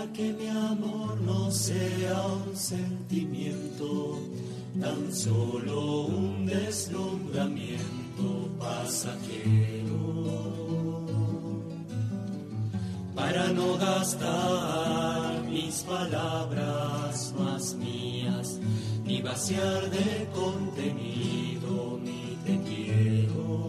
que mi amor no sea un sentimiento, tan solo un deslumbramiento pasajero. Para no gastar mis palabras más mías, ni vaciar de contenido mi te quiero.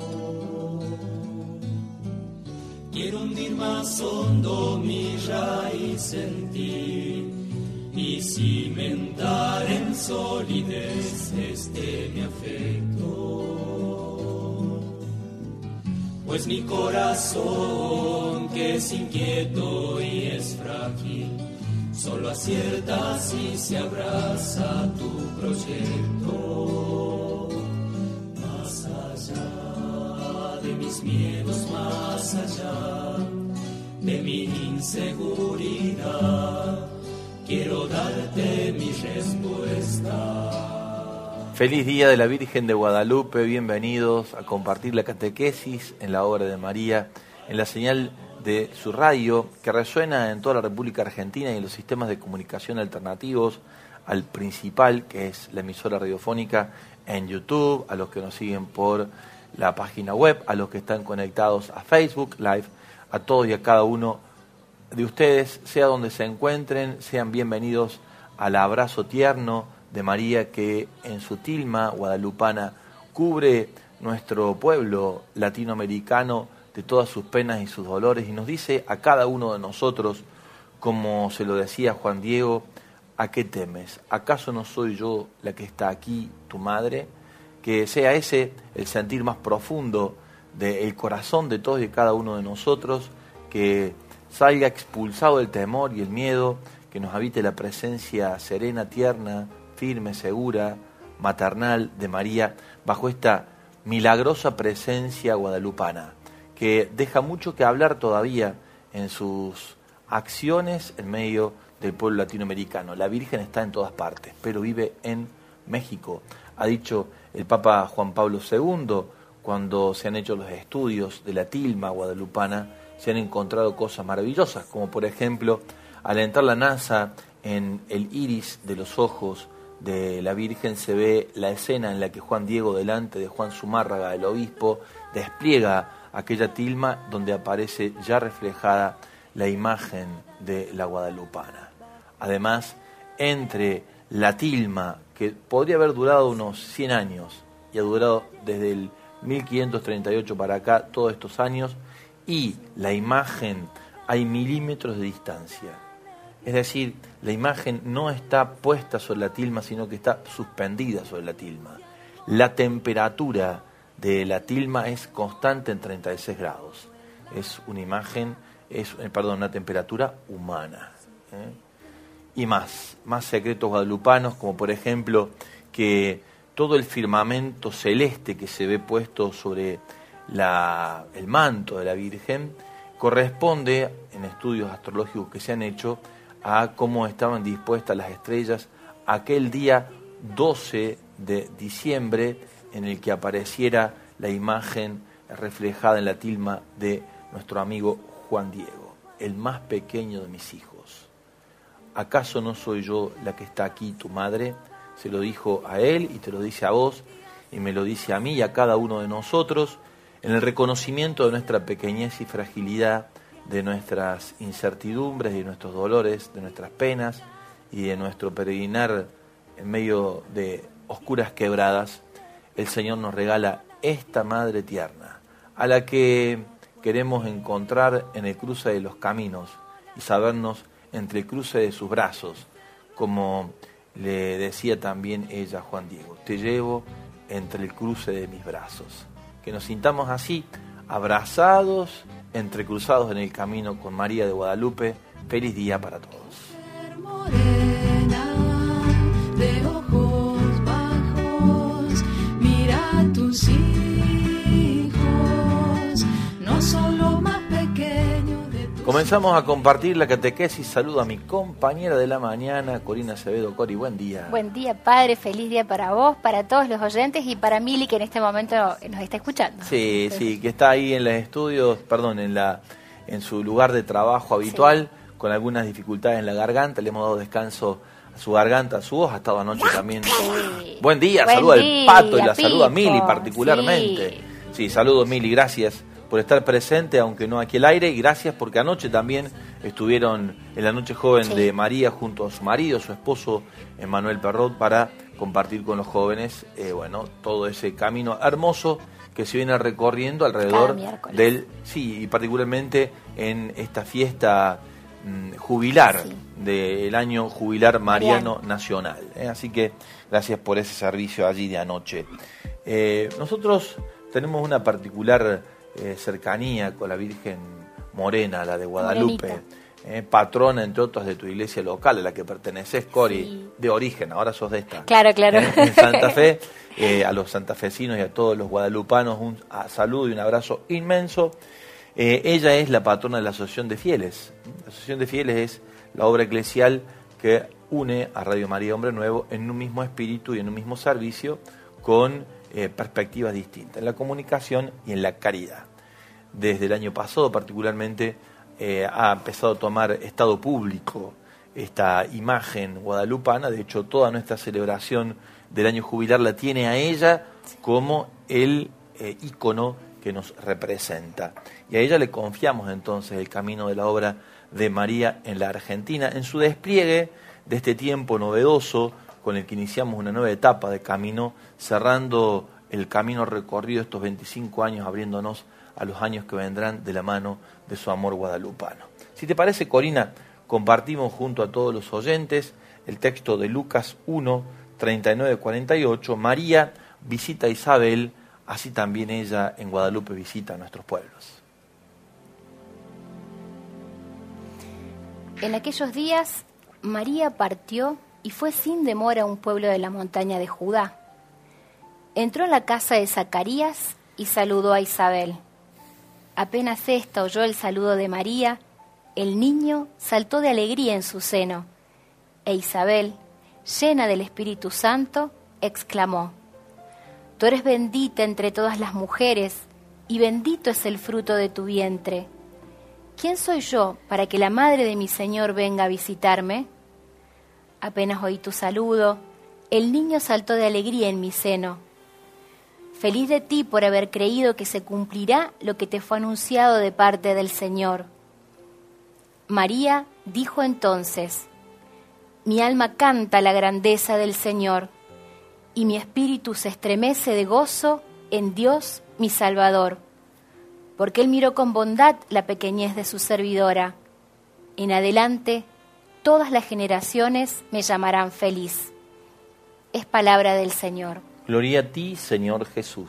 Quiero hundir más hondo mi raíz en ti y cimentar en solidez este mi afecto. Pues mi corazón, que es inquieto y es frágil, solo acierta si se abraza tu proyecto. Más allá de mis miedos, más allá de mi inseguridad, quiero darte mi respuesta. Feliz Día de la Virgen de Guadalupe, bienvenidos a compartir la catequesis en la obra de María, en la señal de su radio, que resuena en toda la República Argentina y en los sistemas de comunicación alternativos al principal, que es la emisora radiofónica, en YouTube, a los que nos siguen por la página web, a los que están conectados a Facebook Live, a todos y a cada uno de ustedes, sea donde se encuentren, sean bienvenidos al abrazo tierno de María, que en su tilma guadalupana cubre nuestro pueblo latinoamericano de todas sus penas y sus dolores, y nos dice a cada uno de nosotros, como se lo decía Juan Diego: ¿a qué temes? ¿Acaso no soy yo la que está aquí, tu madre? Que sea ese el sentir más profundo del corazón de todos y cada uno de nosotros, que salga expulsado el temor y el miedo, que nos habite la presencia serena, tierna, firme, segura, maternal de María, bajo esta milagrosa presencia guadalupana, que deja mucho que hablar todavía en sus acciones en medio del pueblo latinoamericano. La Virgen está en todas partes, pero vive en México. Ha dicho el Papa Juan Pablo II, cuando se han hecho los estudios de la tilma guadalupana, se han encontrado cosas maravillosas, como por ejemplo, al entrar la NASA en el iris de los ojos de la Virgen, se ve la escena en la que Juan Diego, delante de Juan Zumárraga, el obispo, despliega aquella tilma donde aparece ya reflejada la imagen de la guadalupana. Además, entre la tilma, que podría haber durado unos 100 años, y ha durado desde el 1538 para acá, todos estos años, y la imagen, hay milímetros de distancia. Es decir, la imagen no está puesta sobre la tilma, sino que está suspendida sobre la tilma. La temperatura de la tilma es constante en 36 grados. Es una imagen, una temperatura humana. Y más secretos guadalupanos, como por ejemplo que todo el firmamento celeste que se ve puesto sobre el manto de la Virgen corresponde, en estudios astrológicos que se han hecho, a cómo estaban dispuestas las estrellas aquel día 12 de diciembre, en el que apareciera la imagen reflejada en la tilma de nuestro amigo Juan Diego, el más pequeño de mis hijos. ¿Acaso no soy yo la que está aquí, tu madre? Se lo dijo a él y te lo dice a vos, y me lo dice a mí y a cada uno de nosotros, en el reconocimiento de nuestra pequeñez y fragilidad, de nuestras incertidumbres, de nuestros dolores, de nuestras penas y de nuestro peregrinar en medio de oscuras quebradas. El Señor nos regala esta Madre tierna, a la que queremos encontrar en el cruce de los caminos y sabernos entre el cruce de sus brazos, como le decía también ella a Juan Diego: te llevo entre el cruce de mis brazos. Que nos sintamos así, abrazados, entrecruzados en el camino con María de Guadalupe. Feliz día para todos. Morena, de ojos bajos, mira a tus hijos, no son lo más pequeño de tus... Comenzamos a compartir la catequesis. Saludo a mi compañera de la mañana, Corina Acevedo. Cori, buen día. Buen día, padre. Feliz día para vos, para todos los oyentes y para Mili, que en este momento nos está escuchando. Sí, que está ahí en los estudios, en su lugar de trabajo habitual, con algunas dificultades en la garganta, le hemos dado descanso a su garganta, a su voz, ha estado anoche también. Sí. Buen día, Buen saluda al día, Pato y la saluda a Pipo, Mili particularmente. Sí, saludos Mili, gracias por estar presente, aunque no aquí al aire, y gracias porque anoche también estuvieron en la noche joven de María junto a su marido, su esposo Manuel Perrot, para compartir con los jóvenes, todo ese camino hermoso que se viene recorriendo alrededor del, y particularmente en esta fiesta jubilar del año jubilar mariano nacional. Así que gracias por ese servicio allí de anoche. Nosotros tenemos una particular cercanía con la Virgen Morena, la de Guadalupe, patrona entre otros de tu iglesia local a la que perteneces, Cori, de origen, ahora sos de esta. Claro. En Santa Fe, a los santafesinos y a todos los guadalupanos un saludo y un abrazo inmenso. Ella es la patrona de la Asociación de Fieles. La Asociación de Fieles es la obra eclesial que une a Radio María Hombre Nuevo en un mismo espíritu y en un mismo servicio con perspectivas distintas, en la comunicación y en la caridad. Desde el año pasado particularmente ha empezado a tomar estado público esta imagen guadalupana. De hecho, toda nuestra celebración del año jubilar la tiene a ella como el ícono que nos representa. Y a ella le confiamos entonces el camino de la obra de María en la Argentina, en su despliegue de este tiempo novedoso con el que iniciamos una nueva etapa de camino, cerrando el camino recorrido estos 25 años, abriéndonos a los años que vendrán de la mano de su amor guadalupano. Si te parece, Corina, compartimos junto a todos los oyentes el texto de Lucas 1, 39-48, María visita a Isabel, así también ella en Guadalupe visita a nuestros pueblos. En aquellos días, María partió y fue sin demora a un pueblo de la montaña de Judá. Entró en la casa de Zacarías y saludó a Isabel. Apenas ésta oyó el saludo de María, el niño saltó de alegría en su seno, e Isabel, llena del Espíritu Santo, exclamó: Tú eres bendita entre todas las mujeres, y bendito es el fruto de tu vientre. ¿Quién soy yo para que la madre de mi Señor venga a visitarme? Apenas oí tu saludo, el niño saltó de alegría en mi seno. Feliz de ti por haber creído que se cumplirá lo que te fue anunciado de parte del Señor. María dijo entonces: Mi alma canta la grandeza del Señor, y mi espíritu se estremece de gozo en Dios mi Salvador, porque Él miró con bondad la pequeñez de su servidora. En adelante, todas las generaciones me llamarán feliz. Es palabra del Señor. Gloria a ti, Señor Jesús.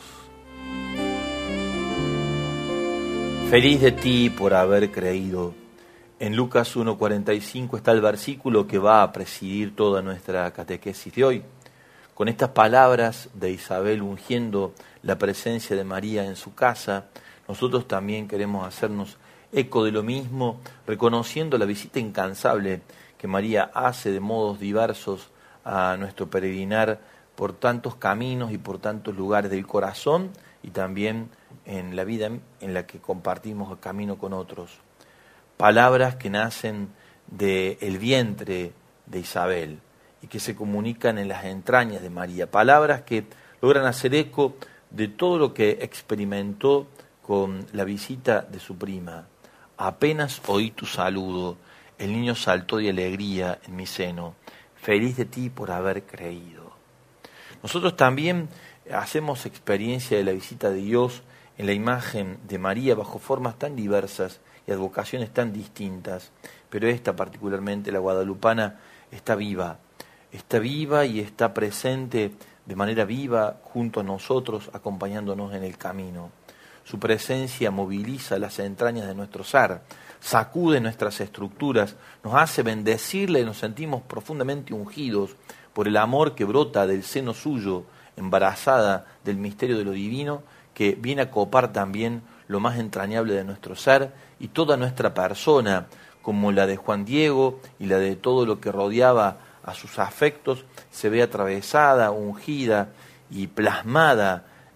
Feliz de ti por haber creído. En Lucas 1:45 está el versículo que va a presidir toda nuestra catequesis de hoy. Con estas palabras de Isabel ungiendo la presencia de María en su casa, nosotros también queremos hacernos eco de lo mismo, reconociendo la visita incansable que María hace de modos diversos a nuestro peregrinar por tantos caminos y por tantos lugares del corazón y también en la vida en la que compartimos el camino con otros. Palabras que nacen del vientre de Isabel y que se comunican en las entrañas de María. Palabras que logran hacer eco de todo lo que experimentó con la visita de su prima. Apenas oí tu saludo, el niño saltó de alegría en mi seno. Feliz de ti por haber creído. Nosotros también hacemos experiencia de la visita de Dios en la imagen de María bajo formas tan diversas y advocaciones tan distintas, pero esta particularmente, la guadalupana, está viva y está presente de manera viva junto a nosotros, acompañándonos en el camino. Su presencia moviliza las entrañas de nuestro ser, sacude nuestras estructuras, nos hace bendecirle y nos sentimos profundamente ungidos por el amor que brota del seno suyo, embarazada del misterio de lo divino, que viene a copar también lo más entrañable de nuestro ser y toda nuestra persona, como la de Juan Diego y la de todo lo que rodeaba a sus afectos, se ve atravesada, ungida y plasmada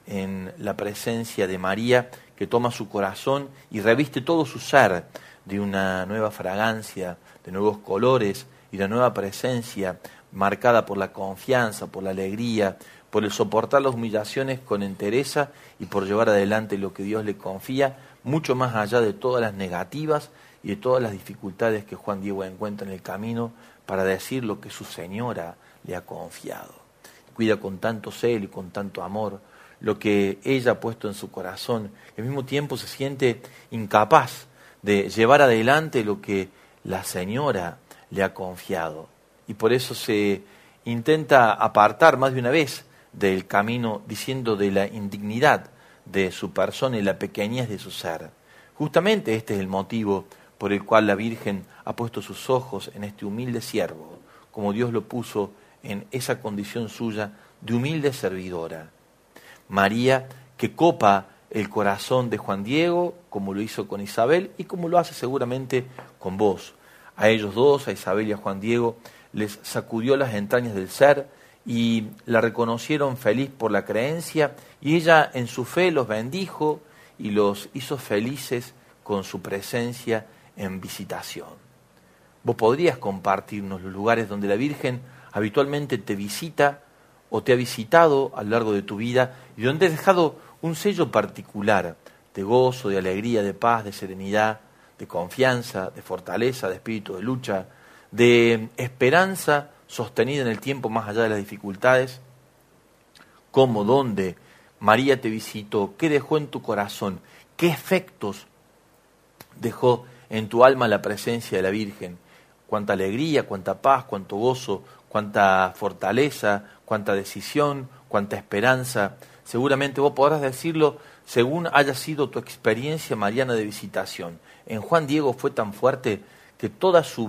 en la presencia de María, que toma su corazón y reviste todo su ser de una nueva fragancia, de nuevos colores y de nueva presencia marcada por la confianza, por la alegría, por el soportar las humillaciones con entereza y por llevar adelante lo que Dios le confía, mucho más allá de todas las negativas y de todas las dificultades que Juan Diego encuentra en el camino para decir lo que su Señora le ha confiado. Cuida con tanto celo y con tanto amor lo que ella ha puesto en su corazón, y al mismo tiempo se siente incapaz de llevar adelante lo que la Señora le ha confiado. Y por eso se intenta apartar más de una vez del camino, diciendo de la indignidad de su persona y la pequeñez de su ser. Justamente este es el motivo por el cual la Virgen ha puesto sus ojos en este humilde siervo, como Dios lo puso en esa condición suya de humilde servidora. María, que copa el corazón de Juan Diego, como lo hizo con Isabel y como lo hace seguramente con vos. A ellos dos, a Isabel y a Juan Diego, les sacudió las entrañas del ser y la reconocieron feliz por la creencia, y ella en su fe los bendijo y los hizo felices con su presencia en visitación. Vos podrías compartirnos los lugares donde la Virgen habitualmente te visita o te ha visitado a lo largo de tu vida y donde has dejado un sello particular de gozo, de alegría, de paz, de serenidad, de confianza, de fortaleza, de espíritu de lucha, de esperanza sostenida en el tiempo más allá de las dificultades. ¿Cómo, dónde María te visitó? ¿Qué dejó en tu corazón? ¿Qué efectos dejó en tu alma la presencia de la Virgen? Cuánta alegría, cuánta paz, cuánto gozo, cuánta fortaleza, cuánta decisión, cuánta esperanza. Seguramente vos podrás decirlo según haya sido tu experiencia mariana de visitación. En Juan Diego fue tan fuerte que toda su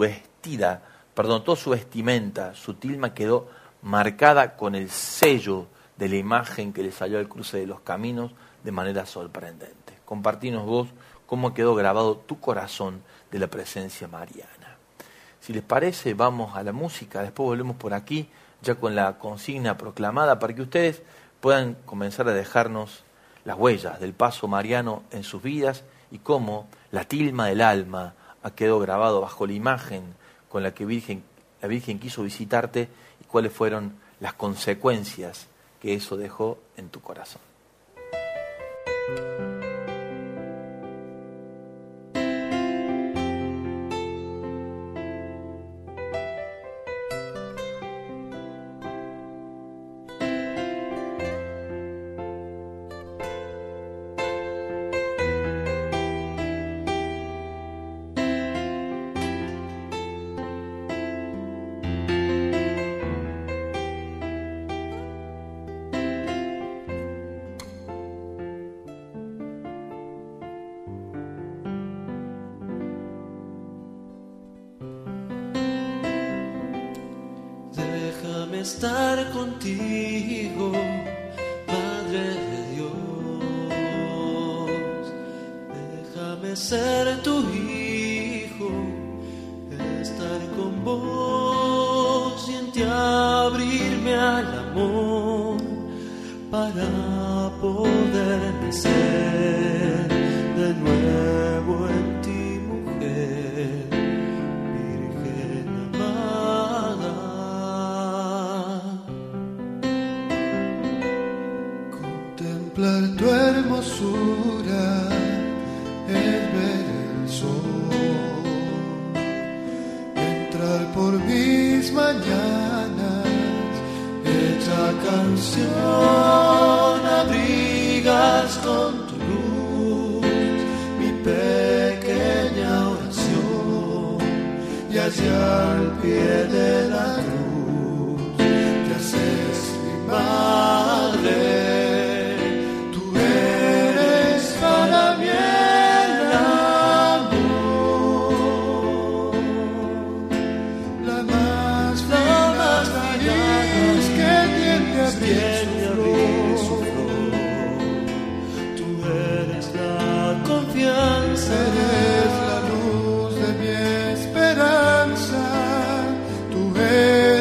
vestimenta, su tilma quedó marcada con el sello de la imagen que le salió al cruce de los caminos de manera sorprendente. Compartinos vos cómo quedó grabado tu corazón de la presencia mariana. Si les parece, vamos a la música, después volvemos por aquí, ya con la consigna proclamada, para que ustedes puedan comenzar a dejarnos las huellas del paso mariano en sus vidas y cómo la tilma del alma ha quedado grabado bajo la imagen con la que la Virgen quiso visitarte y cuáles fueron las consecuencias que eso dejó en tu corazón. Estar contigo, Madre de Dios, déjame ser tu hijo, estar con vos y en ti abrirme al amor para poder nacer de nuevo en ti, mujer, Virgen amada. Contemplar tu hermosura es ver el sol, entrar por mis mañanas, hecha canción, abrigas con tu luz mi pequeña oración, y allá al pie de la cruz te haces mi madre. Eres la luz de mi esperanza, tú eres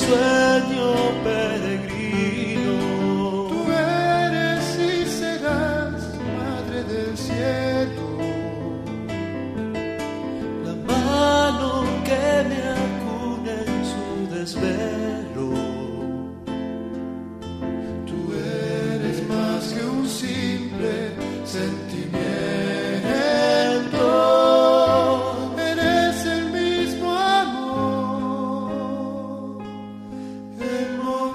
sueño peregrino. Tú eres y serás Madre del cielo, la mano que me acuna en su desvelo. Tú eres más que un simple sentimiento, eres el mismo amor en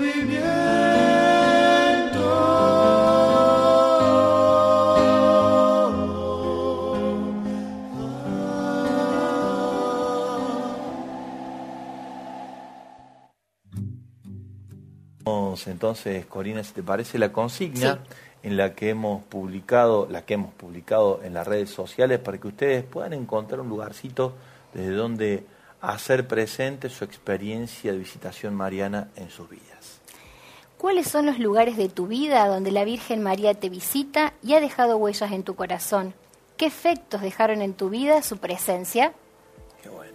movimiento. Vamos entonces, Corina, si te parece, la consigna en la que hemos publicado, en las redes sociales para que ustedes puedan encontrar un lugarcito desde donde hacer presente su experiencia de visitación mariana en sus vidas. ¿Cuáles son los lugares de tu vida donde la Virgen María te visita y ha dejado huellas en tu corazón? ¿Qué efectos dejaron en tu vida su presencia? Qué bueno.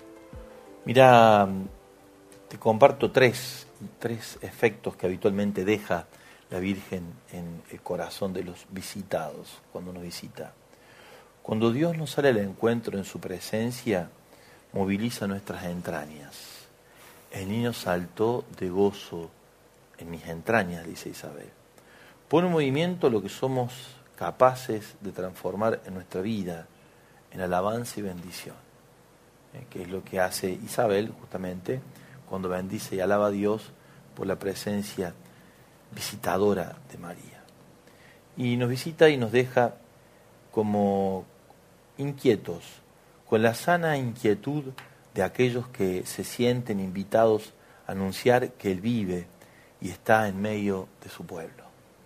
Mira, te comparto tres efectos que habitualmente deja la Virgen en el corazón de los visitados cuando nos visita. Cuando Dios nos sale al encuentro en su presencia, moviliza nuestras entrañas. El niño saltó de gozo en mis entrañas, dice Isabel. Pone en movimiento lo que somos capaces de transformar en nuestra vida, en alabanza y bendición, que es lo que hace Isabel justamente cuando bendice y alaba a Dios por la presencia visitadora de María. Y nos visita y nos deja como inquietos, con la sana inquietud de aquellos que se sienten invitados a anunciar que Él vive y está en medio de su pueblo.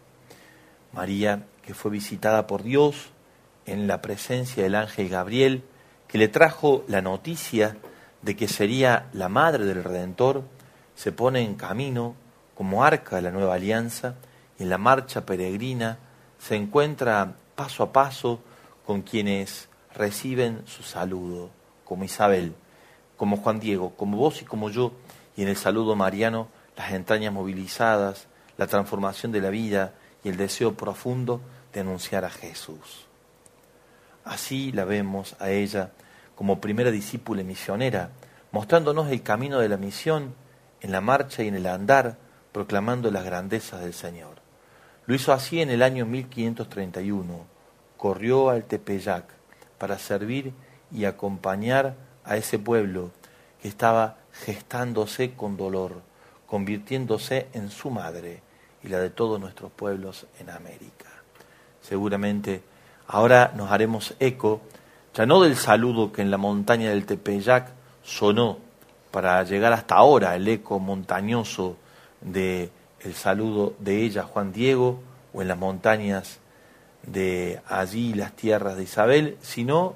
María, que fue visitada por Dios en la presencia del ángel Gabriel, que le trajo la noticia de que sería la madre del Redentor, se pone en camino como arca de la nueva alianza y en la marcha peregrina se encuentra paso a paso con quienes reciben su saludo, como Isabel, como Juan Diego, como vos y como yo, y en el saludo mariano las entrañas movilizadas, la transformación de la vida y el deseo profundo de anunciar a Jesús. Así la vemos a ella como primera discípula y misionera, mostrándonos el camino de la misión en la marcha y en el andar, proclamando las grandezas del Señor. Lo hizo así en el año 1531. Corrió al Tepeyac para servir y acompañar a ese pueblo que estaba gestándose con dolor, convirtiéndose en su madre y la de todos nuestros pueblos en América. Seguramente ahora nos haremos eco, ya no del saludo que en la montaña del Tepeyac sonó para llegar hasta ahora, el eco montañoso del saludo de ella, Juan Diego, o en las montañas de allí, las tierras de Isabel, sino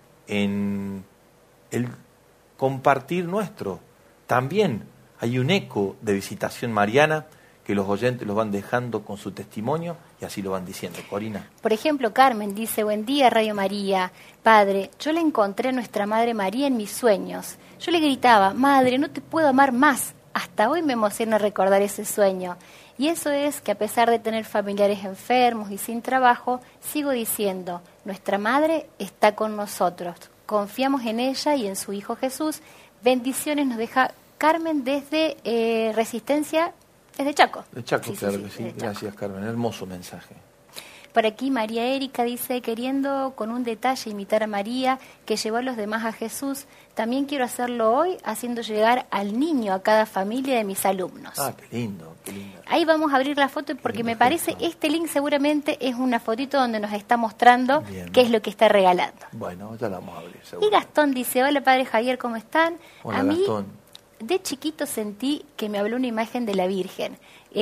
en el compartir nuestro. También hay un eco de visitación mariana que los oyentes los van dejando con su testimonio y así lo van diciendo. Corina. Por ejemplo, Carmen dice: buen día, Radio María. Padre, yo le encontré a nuestra Madre María en mis sueños. Yo le gritaba: Madre, no te puedo amar más. Hasta hoy me emociona recordar ese sueño. Y eso es que a pesar de tener familiares enfermos y sin trabajo, sigo diciendo: nuestra Madre está con nosotros. Confiamos en ella y en su Hijo Jesús. Bendiciones nos deja Carmen desde Resistencia, desde Chaco. De Chaco, claro que sí. Chaco. Gracias, Carmen. Hermoso mensaje. Por aquí María Erika dice: queriendo con un detalle imitar a María, que llevó a los demás a Jesús, también quiero hacerlo hoy, haciendo llegar al niño a cada familia de mis alumnos. Ah, qué lindo, qué lindo. Ahí vamos a abrir la foto porque me parece este link seguramente es una fotito donde nos está mostrando qué es lo que está regalando. Bueno, ya la vamos a abrir, seguro. Y Gastón dice: hola Padre Javier, ¿cómo están? Hola, a mí, Gastón. De chiquito sentí que me habló una imagen de la Virgen.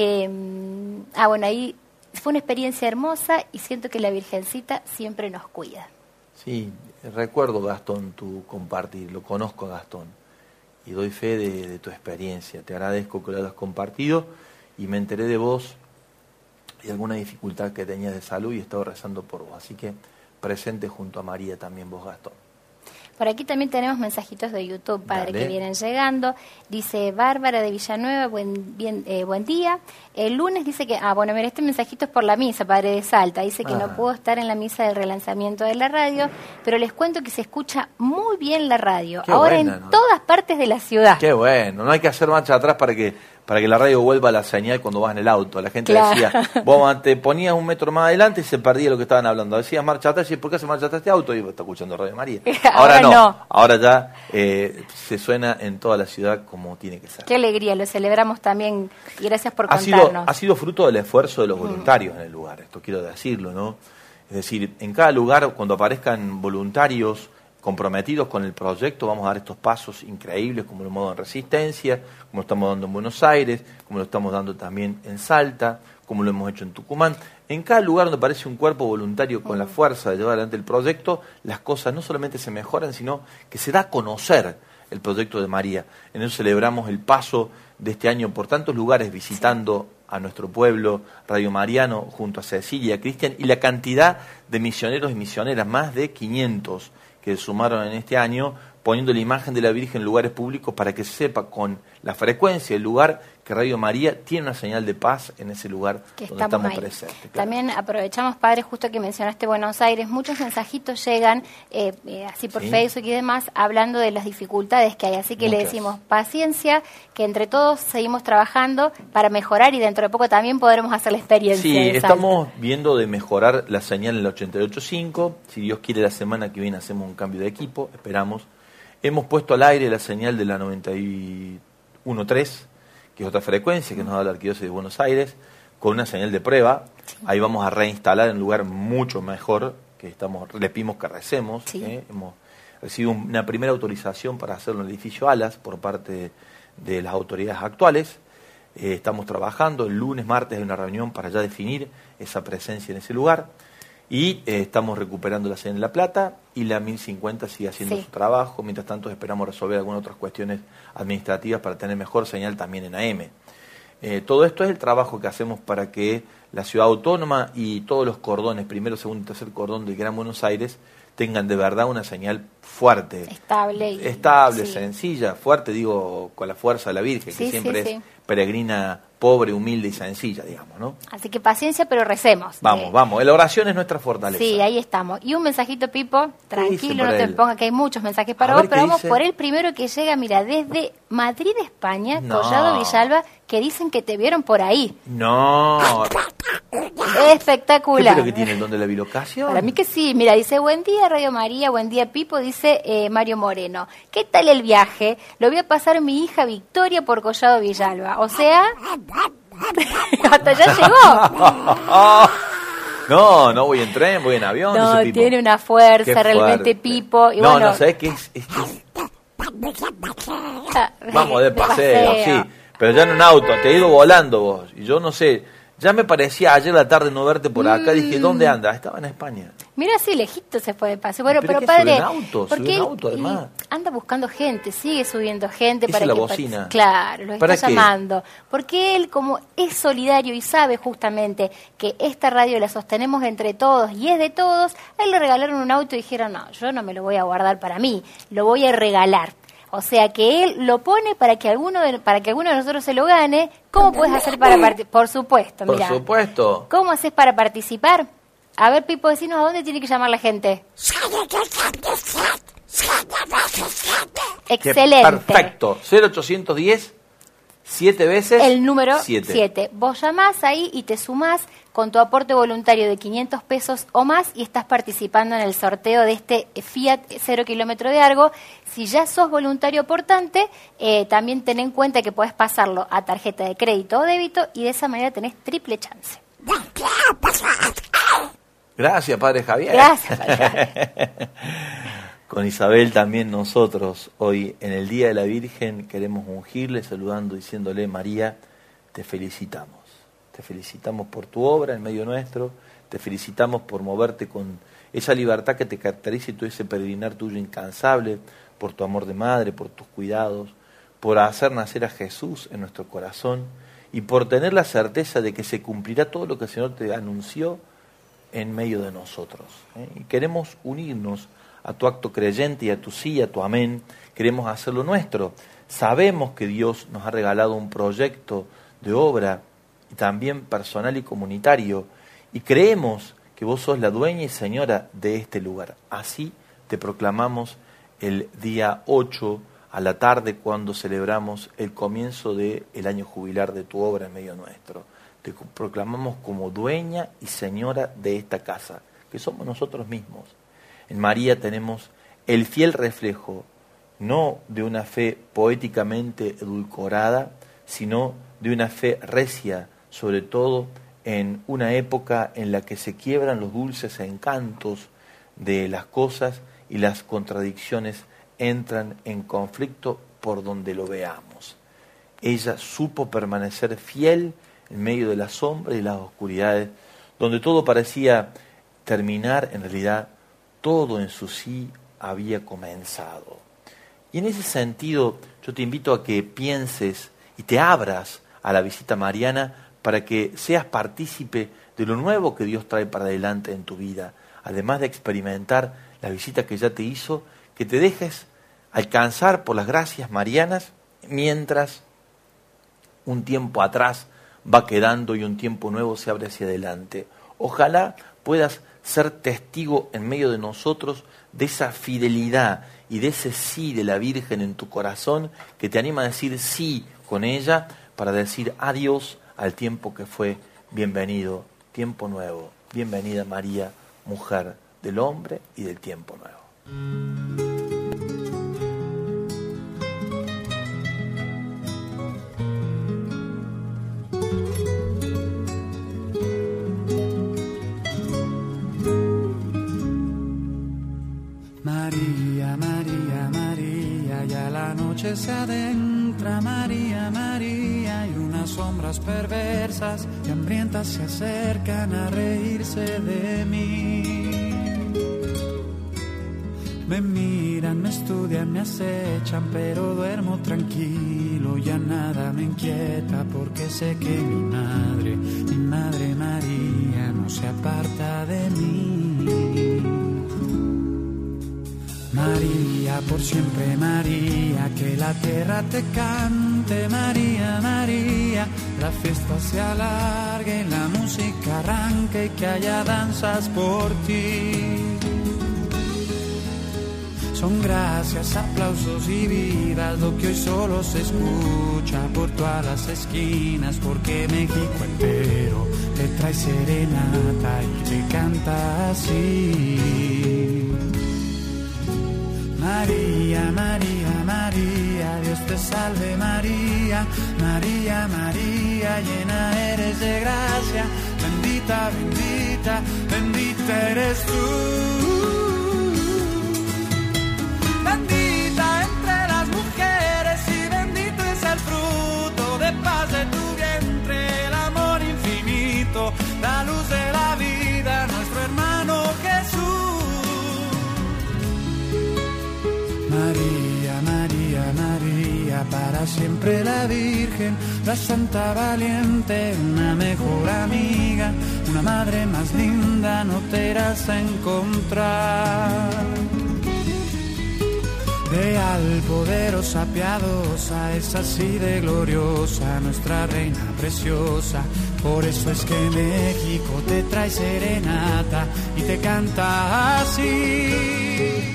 Bueno, ahí fue una experiencia hermosa y siento que la Virgencita siempre nos cuida. Sí, recuerdo, Gastón, tu compartir, lo conozco a Gastón y doy fe de tu experiencia. Te agradezco que lo hayas compartido y me enteré de vos y alguna dificultad que tenías de salud y he estado rezando por vos. Así que presente junto a María también vos, Gastón. Por aquí también tenemos mensajitos de YouTube, padre, Dale. que vienen llegando. Dice Bárbara de Villanueva, buen día. El lunes dice que, bueno, mira, este mensajito es por la misa, padre de Salta. Dice que no pudo estar en la misa del relanzamiento de la radio, pero les cuento que se escucha muy bien la radio. Qué Ahora buena, en ¿no? todas partes de la ciudad. Qué bueno, no hay que hacer marcha atrás para que la radio vuelva a la señal cuando vas en el auto. La gente Claro. decía, vos te ponías un metro más adelante y se perdía lo que estaban hablando. Decías marcha atrás y ¿por qué hace marcha atrás este auto? Y vos está escuchando Radio María. Ahora no. Ahora ya se suena en toda la ciudad como tiene que ser. Qué alegría, lo celebramos también y gracias por Ha contarnos. sido fruto del esfuerzo de los voluntarios en el lugar, esto quiero decirlo, ¿no? Es decir, en cada lugar, cuando aparezcan voluntarios comprometidos con el proyecto, vamos a dar estos pasos increíbles, como lo modo en Resistencia, como lo estamos dando en Buenos Aires, como lo estamos dando también en Salta, como lo hemos hecho en Tucumán. En cada lugar donde aparece un cuerpo voluntario con la fuerza de llevar adelante el proyecto, las cosas no solamente se mejoran, sino que se da a conocer el proyecto de María. En eso celebramos el paso de este año por tantos lugares visitando a nuestro pueblo Radio Mariano junto a Cecilia y a Cristian y la cantidad de misioneros y misioneras, más de 500 que sumaron en este año, poniendo la imagen de la Virgen en lugares públicos para que se sepa con la frecuencia del lugar que Radio María tiene una señal de paz en ese lugar Que donde estamos ahí. presentes. Claro. También aprovechamos, padre, justo que mencionaste Buenos Aires, muchos mensajitos llegan, así por Sí. Facebook y demás, hablando de las dificultades que hay. Así que le Muchas. decimos paciencia, que entre todos seguimos trabajando para mejorar y dentro de poco también podremos hacer la experiencia. Sí, de Salta. estamos viendo de mejorar la señal en el 88.5. Si Dios quiere, la semana que viene hacemos un cambio de equipo, esperamos. Hemos puesto al aire la señal de la 91.3, que es otra frecuencia que nos da la Arquidiócesis de Buenos Aires, con una señal de prueba. Ahí vamos a reinstalar en un lugar mucho mejor, que le pedimos que recemos. Sí. Hemos recibido una primera autorización para hacerlo en el edificio Alas por parte de las autoridades actuales. Estamos trabajando, el lunes, martes hay una reunión para ya definir esa presencia en ese lugar. Y estamos recuperando la señal de La Plata y la 1050 sigue haciendo Sí. su trabajo. Mientras tanto esperamos resolver algunas otras cuestiones administrativas para tener mejor señal también en AM. Todo esto es el trabajo que hacemos para que la ciudad autónoma y todos los cordones, primero, segundo y tercer cordón del Gran Buenos Aires, tengan de verdad una señal fuerte. Estable. Sí. Sencilla, fuerte, digo, con la fuerza de la Virgen, Sí, que siempre sí, es sí. peregrina, pobre, humilde y sencilla, digamos, ¿no? Así que paciencia, pero recemos. Vamos, la oración es nuestra fortaleza. Sí, ahí estamos. Y un mensajito, Pipo, dice tranquilo, por no te él? pongas, que hay muchos mensajes para A vos, ver, pero ¿qué vamos dice? por el primero que llega, mira, desde Madrid, España, No. Collado Villalba, que dicen que te vieron por ahí. No. ¿Qué Espectacular. pero que tiene el don de la bilocación? Para mí que sí, mira, dice, buen día Radio María, buen día Pipo, dice Mario Moreno. ¿Qué tal el viaje? Lo voy a pasar mi hija Victoria por Collado Villalba. O sea, hasta allá llegó. No voy en tren, voy en avión. No, dice Pipo. tiene una fuerza Qué realmente fuerte. Pipo. Y no, bueno, ¿sabes qué es? Vamos de paseo, sí. Pero ya en un auto, te he ido volando vos. Y yo no sé, ya me parecía ayer la tarde no verte por acá. Dije, ¿dónde andas? Estaba en España. Mira, así lejito se fue de paseo. Bueno, Pero pero que padre, sube en auto, porque sube en él auto, además. anda buscando gente, sigue subiendo gente Esa para es la que bocina. claro, lo está ¿Para qué? llamando, porque él como es solidario y sabe justamente que esta radio la sostenemos entre todos y es de todos, a él le regalaron un auto y dijeron, "No, yo no me lo voy a guardar para mí, lo voy a regalar." O sea que él lo pone para que alguno de nosotros se lo gane. ¿Cómo puedes hacer para participar? Por supuesto, Por mira. supuesto. ¿Cómo haces para participar? A ver, Pipo, decinos a dónde tiene que llamar la gente. Qué Excelente. perfecto. 0810, 7 veces. El número 7. 7. Vos llamás ahí y te sumás con tu aporte voluntario de 500 pesos o más y estás participando en el sorteo de este Fiat 0 kilómetro de Argo. Si ya sos voluntario aportante, también ten en cuenta que podés pasarlo a tarjeta de crédito o débito y de esa manera tenés triple chance. Gracias, Padre Javier. Gracias, Padre Javier. Con Isabel también nosotros hoy en el Día de la Virgen queremos ungirle, saludando, diciéndole, María, te felicitamos. Te felicitamos por tu obra en medio nuestro, te felicitamos por moverte con esa libertad que te caracteriza y todo ese peregrinar tuyo incansable, por tu amor de madre, por tus cuidados, por hacer nacer a Jesús en nuestro corazón y por tener la certeza de que se cumplirá todo lo que el Señor te anunció en medio de nosotros. Y queremos unirnos a tu acto creyente y a tu sí, a tu amén, queremos hacerlo nuestro. Sabemos que Dios nos ha regalado un proyecto de obra y también personal y comunitario, y creemos que vos sos la dueña y señora de este lugar. Así te proclamamos el día 8 a la tarde, cuando celebramos el comienzo del año jubilar de tu obra en medio nuestro. Te proclamamos como dueña y señora de esta casa, que somos nosotros mismos. En María tenemos el fiel reflejo, no de una fe poéticamente edulcorada, sino de una fe recia, sobre todo en una época en la que se quiebran los dulces encantos de las cosas y las contradicciones entran en conflicto por donde lo veamos. Ella supo permanecer fiel en medio de las sombras y las oscuridades, donde todo parecía terminar, en realidad todo en su sí había comenzado. Y en ese sentido yo te invito a que pienses y te abras a la visita mariana para que seas partícipe de lo nuevo que Dios trae para adelante en tu vida. Además de experimentar la visita que ya te hizo, que te dejes alcanzar por las gracias marianas mientras un tiempo atrás va quedando y un tiempo nuevo se abre hacia adelante. Ojalá puedas ser testigo en medio de nosotros de esa fidelidad y de ese sí de la Virgen en tu corazón, que te anima a decir sí con ella para decir adiós al tiempo que fue. Bienvenido, tiempo nuevo. Bienvenida María, mujer del hombre y del tiempo nuevo. María, María, María, ya la noche se adentra, María, María, y unas sombras perversas y hambrientas se acercan a reírse de mí. Me miran, me estudian, me acechan, pero duermo tranquilo, ya nada me inquieta, porque sé que mi madre María no se aparta de mí. María, por siempre María, que la tierra te cante, María, María, la fiesta se alargue, la música arranque y que haya danzas por ti. Son gracias, aplausos y vivas lo que hoy solo se escucha por todas las esquinas, porque México entero te trae serenata y te canta así. María, María, María, Dios te salve María, María, María, llena eres de gracia, bendita, bendita, bendita eres tú. Bendita entre las mujeres y bendito es el fruto de paz de tu vientre, el amor infinito, la luz de la vida, nuestro hermano Jesús. María, María, María, para siempre la Virgen, la Santa Valiente, una mejor amiga, una madre más linda no te irás a encontrar. Real, poderosa, piadosa, es así de gloriosa, nuestra reina preciosa. Por eso es que México te trae serenata y te canta así.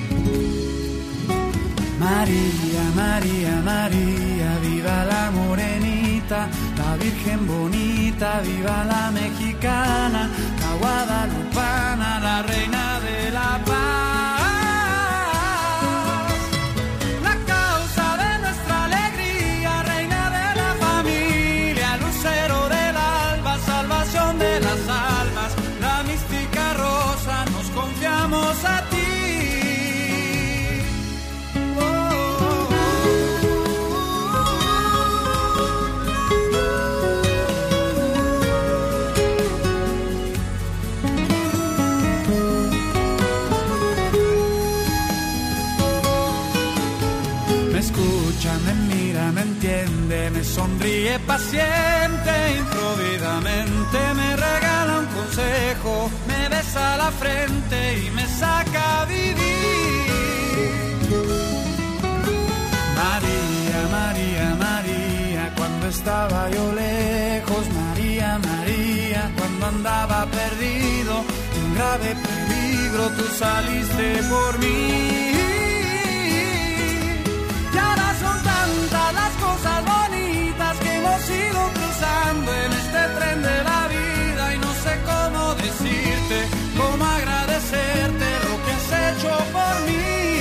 María, María, María, viva la morenita, la Virgen bonita, viva la mexicana, la guadalupana, la reina de la paz. De las almas, la mística rosa, nos confiamos a ti. Me escucha, me mira, me entiende, me sonríe paciente, improvidamente me regala un consejo, me besa la frente y me saca a vivir. María, María, María, cuando estaba yo lejos. María, María, cuando andaba perdido, en un grave peligro tú saliste por mí. Y ahora son tantas las cosas bonitas que hemos ido cruzando en este tren de la vida, y no sé cómo decirte, cómo agradecerte lo que has hecho por mí.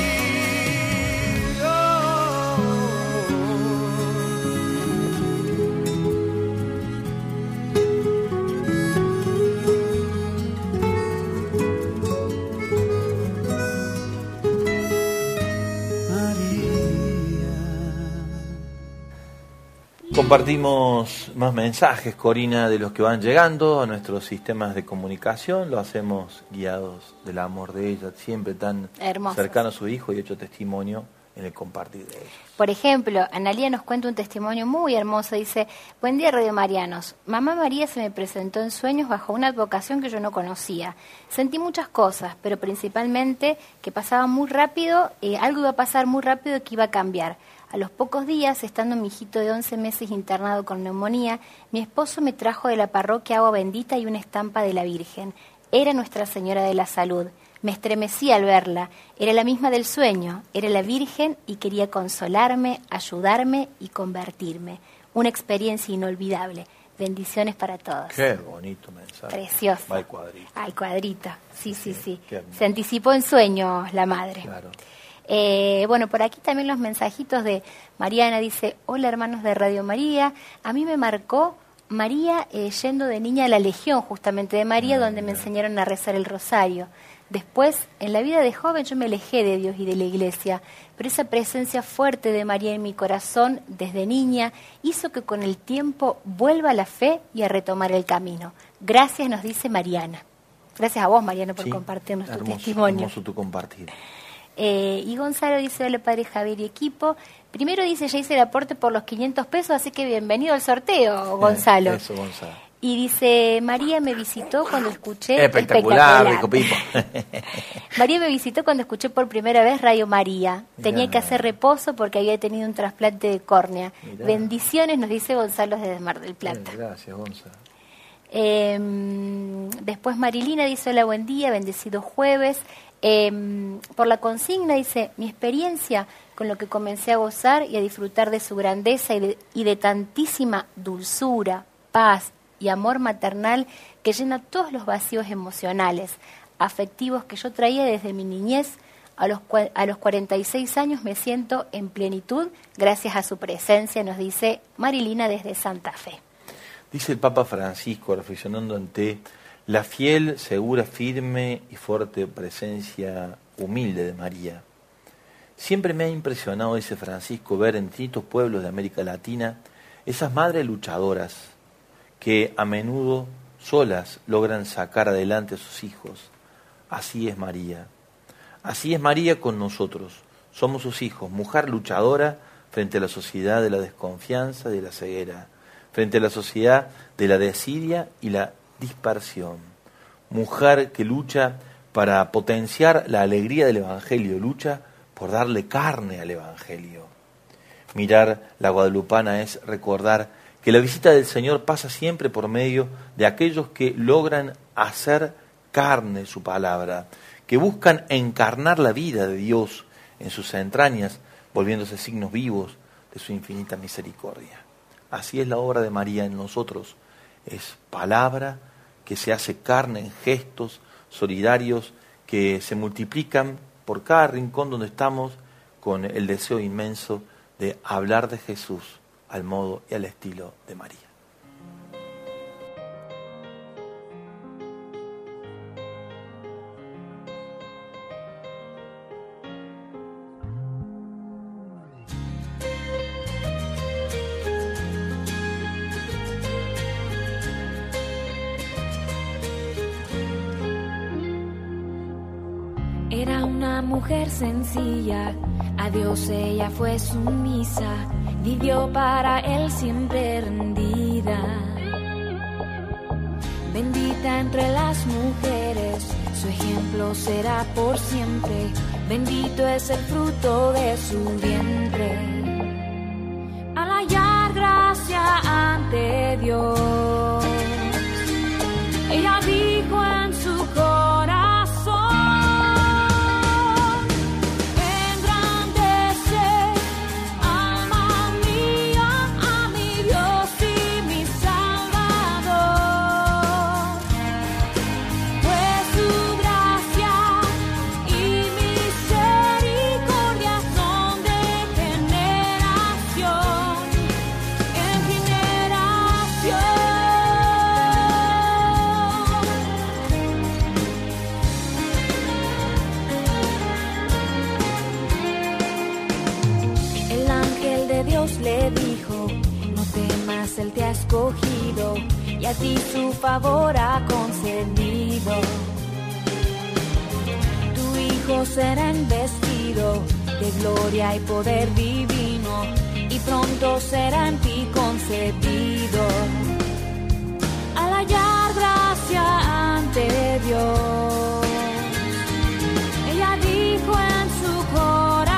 Compartimos más mensajes, Corina, de los que van llegando a nuestros sistemas de comunicación. Lo hacemos guiados del amor de ella, siempre tan Hermosos. cercano a su hijo, y hecho testimonio en el compartir de ellos. Por ejemplo, Analía nos cuenta un testimonio muy hermoso. Dice: buen día, Radio Marianos. Mamá María se me presentó en sueños bajo una advocación que yo no conocía. Sentí muchas cosas, pero principalmente que pasaba muy rápido, algo iba a pasar muy rápido que iba a cambiar. A los pocos días, estando mi hijito de 11 meses internado con neumonía, mi esposo me trajo de la parroquia agua bendita y una estampa de la Virgen. Era Nuestra Señora de la Salud. Me estremecí al verla. Era la misma del sueño. Era la Virgen y quería consolarme, ayudarme y convertirme. Una experiencia inolvidable. Bendiciones para todos. Qué bonito mensaje. Precioso. Va al cuadrito. Al cuadrito. Sí. Qué hermoso. Se anticipó en sueños la madre. Claro. Bueno, por aquí también los mensajitos de Mariana. Dice: hola, hermanos de Radio María. A mí me marcó María yendo de niña a la Legión, justamente de María, donde me enseñaron a rezar el rosario. Después, en la vida de joven, yo me alejé de Dios y de la iglesia, pero esa presencia fuerte de María en mi corazón desde niña hizo que con el tiempo vuelva a la fe y a retomar el camino. Gracias, nos dice Mariana. Gracias a vos, Mariana, por compartirnos tu testimonio. Hermoso tu compartir. Y Gonzalo dice: hola, padre Javier y equipo. Primero dice: ya hice el aporte por los 500 pesos, así que bienvenido al sorteo, Gonzalo. Eso, Gonzalo. Y dice: María me visitó cuando escuché... Espectacular. Rico Pipo. María me visitó cuando escuché por primera vez Radio María. Tenía que hacer reposo porque había tenido un trasplante de córnea. Mirá. Bendiciones, nos dice Gonzalo desde Mar del Plata. Gracias, Gonzalo. Después Marilina dice: hola, buen día, bendecido jueves. Por la consigna dice: mi experiencia con lo que comencé a gozar y a disfrutar de su grandeza y de tantísima dulzura, paz y amor maternal que llena todos los vacíos emocionales, afectivos que yo traía desde mi niñez. A los 46 años me siento en plenitud gracias a su presencia, nos dice Marilina desde Santa Fe. Dice el Papa Francisco, reflexionando ante la fiel, segura, firme y fuerte presencia humilde de María. Siempre me ha impresionado, dice Francisco, ver en distintos pueblos de América Latina esas madres luchadoras que a menudo solas logran sacar adelante a sus hijos. Así es María. Así es María con nosotros. Somos sus hijos, mujer luchadora frente a la sociedad de la desconfianza y de la ceguera, frente a la sociedad de la desidia y la dispersión. Mujer que lucha para potenciar la alegría del Evangelio, lucha por darle carne al Evangelio. Mirar la guadalupana es recordar que la visita del Señor pasa siempre por medio de aquellos que logran hacer carne su palabra, que buscan encarnar la vida de Dios en sus entrañas, volviéndose signos vivos de su infinita misericordia. Así es la obra de María en nosotros. Es palabra que se hace carne en gestos solidarios que se multiplican por cada rincón donde estamos, con el deseo inmenso de hablar de Jesús al modo y al estilo de María. Era una mujer sencilla, a Dios ella fue sumisa, vivió para Él siempre rendida. bendita entre las mujeres, su ejemplo será por siempre, bendito es el fruto de su vientre. Al hallar gracia ante Dios, ella dijo en su corazón, le dijo, no temas, Él te ha escogido y a ti su favor ha concedido. Tu hijo será investido de gloria y poder divino y pronto será en ti concebido. Al hallar gracia ante Dios, ella dijo en su corazón,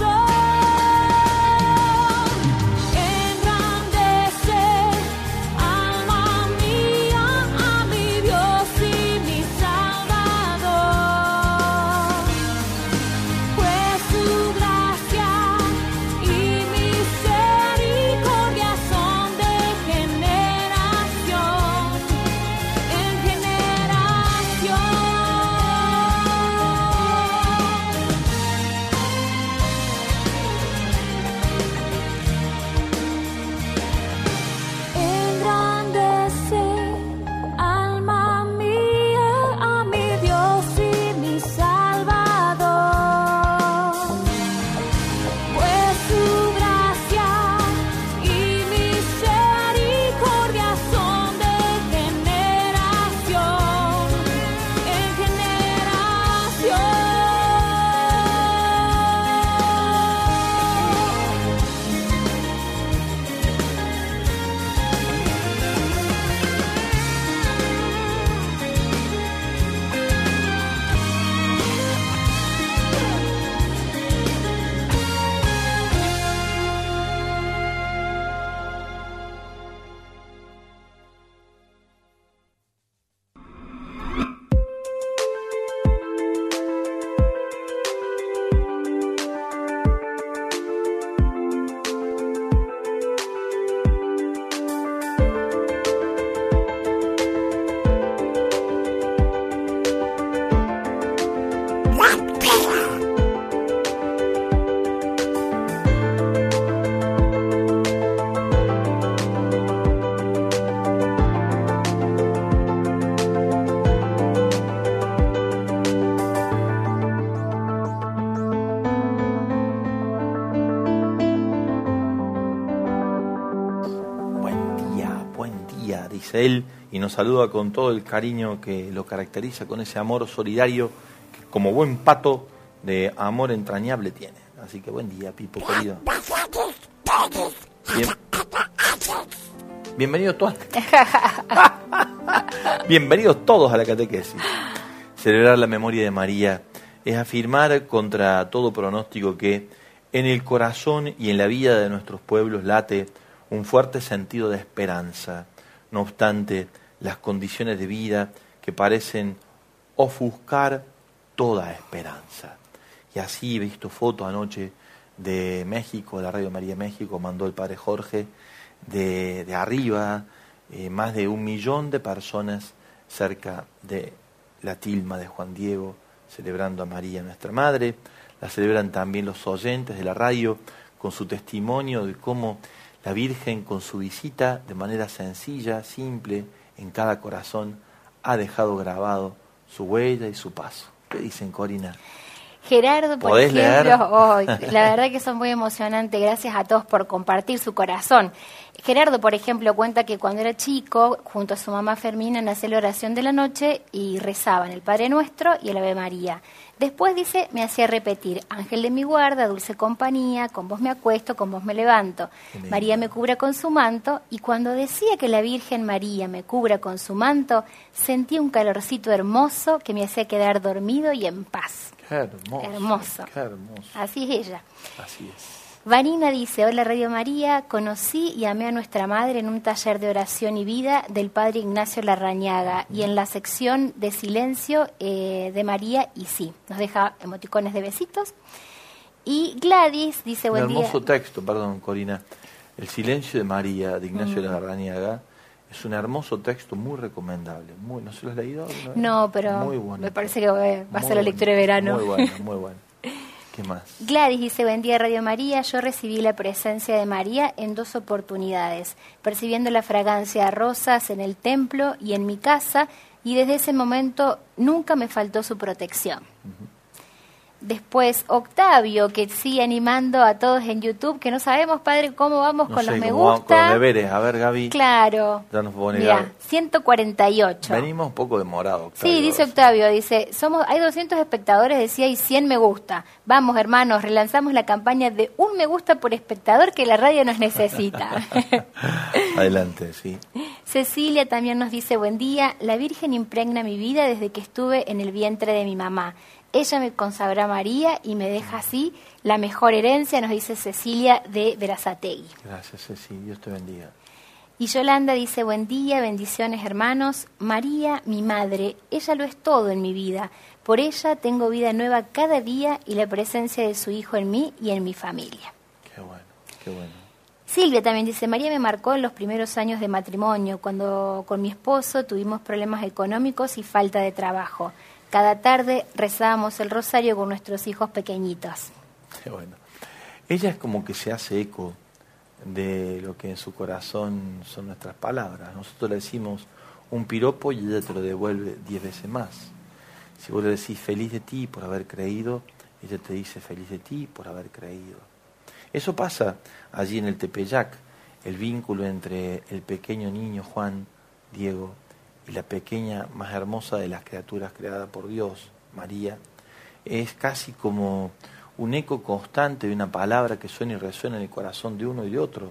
él y nos saluda con todo el cariño que lo caracteriza, con ese amor solidario que como buen pato de amor entrañable tiene. Así que buen día, Pipo querido. Bienvenidos todos. Bienvenidos todos a la catequesis. Celebrar la memoria de María es afirmar contra todo pronóstico que en el corazón y en la vida de nuestros pueblos late un fuerte sentido de esperanza. No obstante, las condiciones de vida que parecen ofuscar toda esperanza. Y así he visto fotos anoche de México, de la Radio María México, mandó el padre Jorge, de arriba, más de 1 millón de personas cerca de la tilma de Juan Diego, celebrando a María nuestra Madre. La celebran también los oyentes de la radio, con su testimonio de cómo la Virgen, con su visita, de manera sencilla, simple, en cada corazón, ha dejado grabado su huella y su paso. ¿Qué dicen, Corina? Gerardo, por ejemplo, la verdad que son muy emocionantes. Gracias a todos por compartir su corazón. Gerardo, por ejemplo, cuenta que cuando era chico, junto a su mamá Fermina, hacía la oración de la noche y rezaban el Padre Nuestro y el Ave María. Después dice, me hacía repetir, ángel de mi guarda, dulce compañía, con vos me acuesto, con vos me levanto. María me cubra con su manto, y cuando decía que la Virgen María me cubra con su manto, sentí un calorcito hermoso que me hacía quedar dormido y en paz. Qué hermoso. Hermoso. Qué hermoso. Así es ella. Así es. Vanina dice, hola Radio María, conocí y amé a nuestra madre en un taller de oración y vida del padre Ignacio Larrañaga y en la sección de silencio de María y sí, nos deja emoticones de besitos. Y Gladys dice, buen día. Un hermoso texto, perdón Corina, El silencio de María de Ignacio Larrañaga es un hermoso texto muy recomendable. ¿No se lo has leído? No, pero muy bonito. Me parece que va a ser la lectura de verano. Muy bueno, muy bueno. ¿Qué más? Gladys dice, buen día Radio María, yo recibí la presencia de María en 2 oportunidades, percibiendo la fragancia a rosas en el templo y en mi casa, y desde ese momento nunca me faltó su protección. Después Octavio, que sigue animando a todos en YouTube, que no sabemos, padre, cómo vamos con los me gusta. Con los deberes, a ver Gaby. Claro. Ya nos pone Mirá, 148. Venimos un poco demorados, Octavio. Sí, dice Octavio, dice, hay 200 espectadores, decía, y 100 me gusta. Vamos, hermanos, relanzamos la campaña de un me gusta por espectador que la radio nos necesita. Adelante, sí. Cecilia también nos dice, buen día, la Virgen impregna mi vida desde que estuve en el vientre de mi mamá. Ella me consagró a María y me deja así la mejor herencia, nos dice Cecilia de Berazategui. Gracias, Cecilia, Dios te bendiga. Y Yolanda dice, buen día, bendiciones hermanos. María, mi madre, ella lo es todo en mi vida. Por ella tengo vida nueva cada día y la presencia de su Hijo en mí y en mi familia. Qué bueno, qué bueno. Silvia también dice, María me marcó en los primeros años de matrimonio, cuando con mi esposo tuvimos problemas económicos y falta de trabajo. Cada tarde rezábamos el rosario con nuestros hijos pequeñitos. Qué bueno. Ella es como que se hace eco de lo que en su corazón son nuestras palabras. Nosotros le decimos un piropo y ella te lo devuelve 10 veces más. Si vos le decís feliz de ti por haber creído, ella te dice feliz de ti por haber creído. Eso pasa allí en el Tepeyac, el vínculo entre el pequeño niño Juan, Diego, y la pequeña más hermosa de las criaturas creadas por Dios, María, es casi como un eco constante de una palabra que suena y resuena en el corazón de uno y de otro.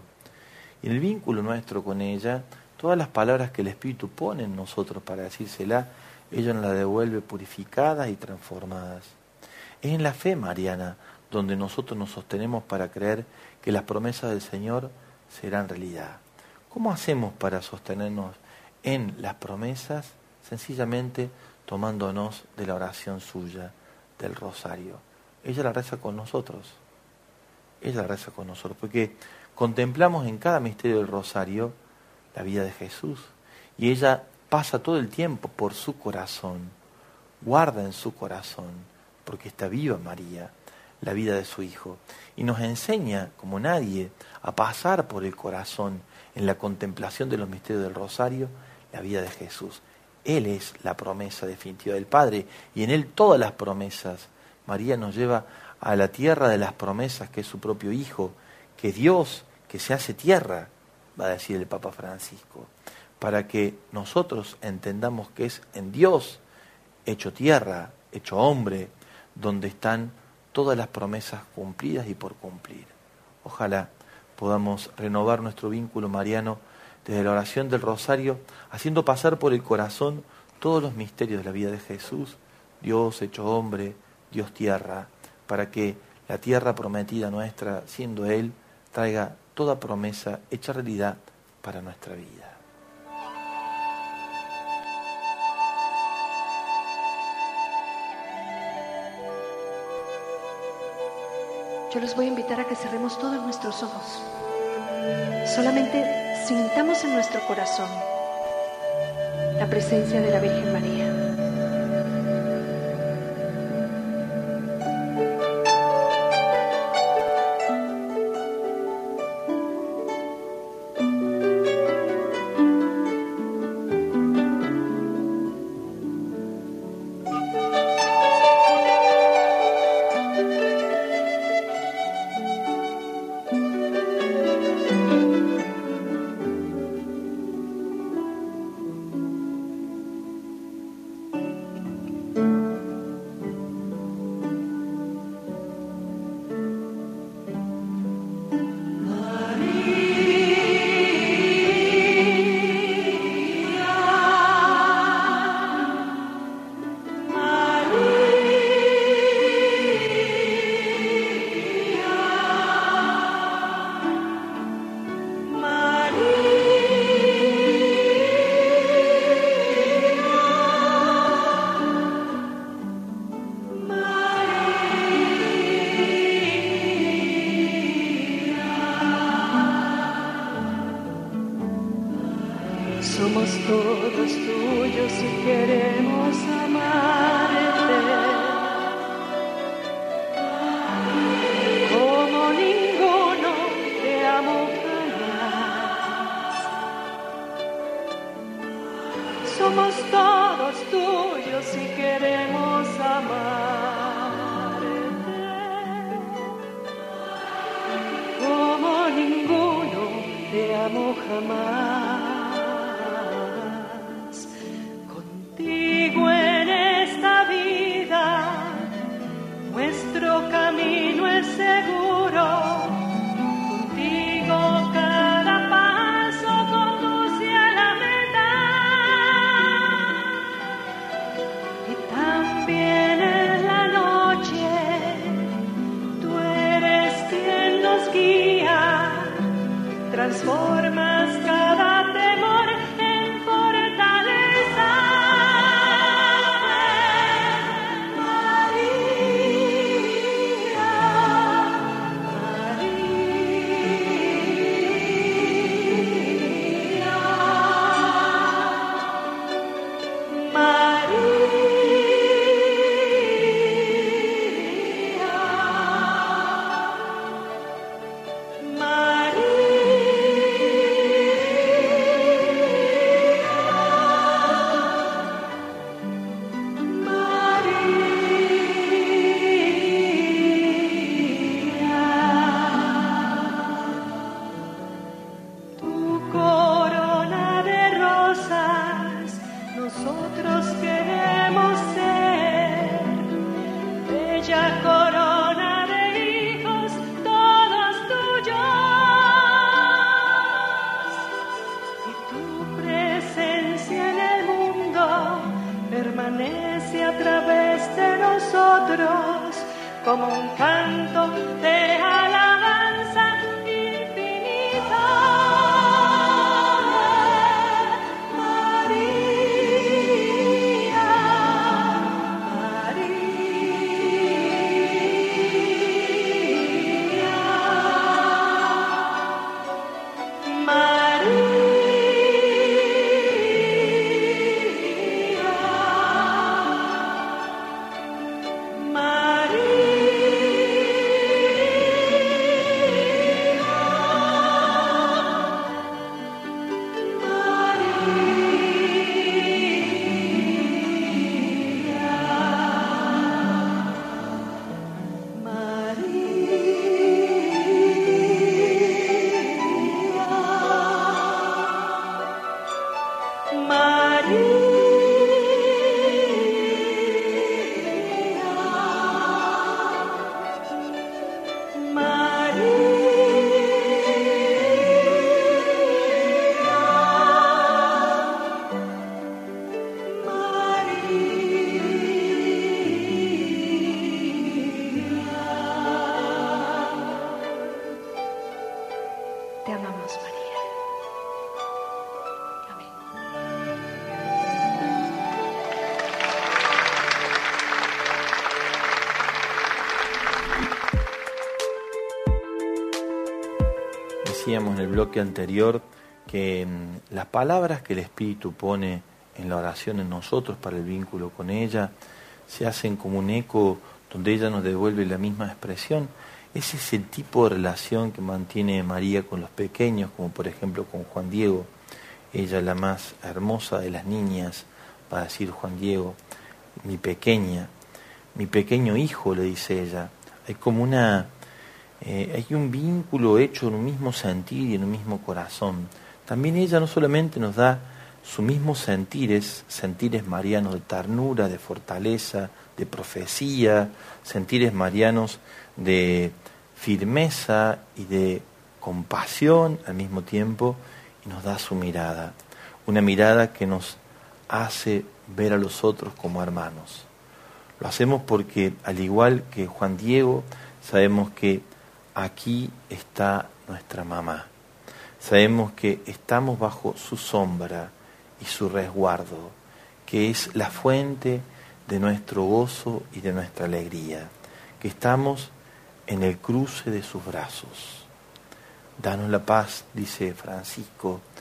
Y en el vínculo nuestro con ella, todas las palabras que el Espíritu pone en nosotros para decírsela, ella nos las devuelve purificadas y transformadas. Es en la fe mariana donde nosotros nos sostenemos para creer que las promesas del Señor serán realidad. ¿Cómo hacemos para sostenernos en las promesas? Sencillamente tomándonos de la oración suya, del rosario. Ella la reza con nosotros. Ella la reza con nosotros, porque contemplamos en cada misterio del rosario la vida de Jesús. Y ella pasa todo el tiempo por su corazón, guarda en su corazón, porque está viva María, la vida de su Hijo. Y nos enseña, como nadie, a pasar por el corazón en la contemplación de los misterios del rosario, la vida de Jesús. Él es la promesa definitiva del Padre y en Él todas las promesas. María nos lleva a la tierra de las promesas, que es su propio Hijo, que Dios, que se hace tierra, va a decir el Papa Francisco, para que nosotros entendamos que es en Dios, hecho tierra, hecho hombre, donde están todas las promesas cumplidas y por cumplir. Ojalá podamos renovar nuestro vínculo mariano desde la oración del rosario, haciendo pasar por el corazón todos los misterios de la vida de Jesús, Dios hecho hombre, Dios tierra, para que la tierra prometida nuestra, siendo Él, traiga toda promesa hecha realidad para nuestra vida. Yo los voy a invitar a que cerremos todos nuestros ojos. Solamente sintamos en nuestro corazón la presencia de la Virgen María. Somos todos tuyos y queremos amarte como ninguno te amó jamás. Somos todos tuyos y queremos amarte como ninguno te amó jamás. Contigo en esta vida nuestro camino es seguro. Contigo cada paso conduce a la meta. Y también en la noche tú eres quien nos guía. Transformas cada temor en fortaleza. María, tu corona de rosas, nosotros queremos ser. Bella corona de hijos, todos tuyos. Y tu presencia en el mundo permanece a través de nosotros como un canto de alabanza infinito. María, te amamos, María. Amén. Decíamos en el bloque anterior que las palabras que el Espíritu pone en la oración en nosotros para el vínculo con ella se hacen como un eco donde ella nos devuelve la misma expresión. Es ese tipo de relación que mantiene María con los pequeños, como por ejemplo con Juan Diego. Ella, la más hermosa de las niñas, va a decir Juan Diego, mi pequeña, mi pequeño hijo, le dice ella. Hay como hay un vínculo hecho en un mismo sentir y en un mismo corazón. También ella no solamente nos da sus mismos sentires marianos de ternura, de fortaleza, de profecía, sentires marianos de firmeza y de compasión al mismo tiempo, y nos da su mirada, una mirada que nos hace ver a los otros como hermanos. Lo hacemos porque, al igual que Juan Diego, sabemos que aquí está nuestra mamá. Sabemos que estamos bajo su sombra y su resguardo, que es la fuente de nuestro gozo y de nuestra alegría, que estamos en el cruce de sus brazos. Danos la paz, dice Francisco,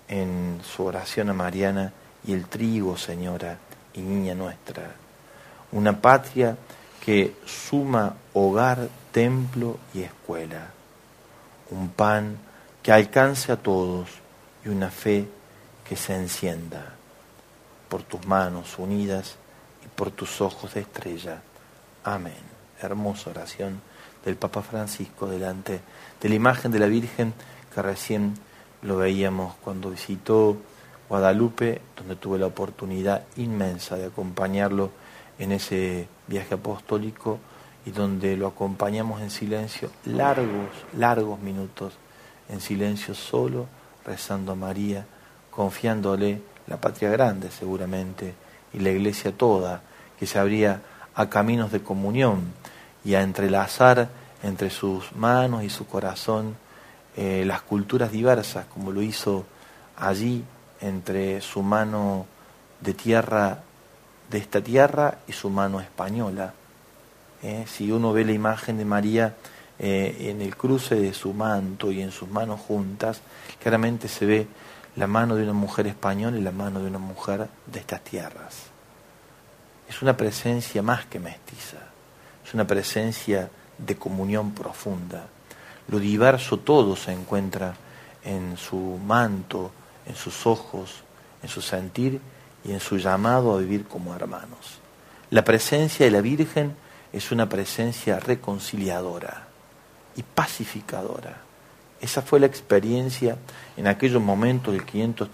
en su oración a Mariana, y el trigo, Señora, y niña nuestra. Una patria que suma hogar, templo y escuela. Un pan que alcance a todos y una fe que se encienda. Por tus manos unidas y por tus ojos de estrella. Amén. Hermosa oración del Papa Francisco delante de la imagen de la Virgen que recién lo veíamos cuando visitó Guadalupe, donde tuve la oportunidad inmensa de acompañarlo en ese viaje apostólico y donde lo acompañamos en silencio, largos minutos, en silencio solo, rezando a María, confiándole la patria grande seguramente y la iglesia toda, que se abría a caminos de comunión y a entrelazar entre sus manos y su corazón las culturas diversas, como lo hizo allí entre su mano de tierra, de esta tierra, y su mano española. Si uno ve la imagen de María en el cruce de su manto y en sus manos juntas, claramente se ve la mano de una mujer española y la mano de una mujer de estas tierras. Es una presencia más que mestiza, es una presencia de comunión profunda. Lo diverso todo se encuentra en su manto, en sus ojos, en su sentir y en su llamado a vivir como hermanos. La presencia de la Virgen es una presencia reconciliadora y pacificadora. Esa fue la experiencia en aquellos momentos del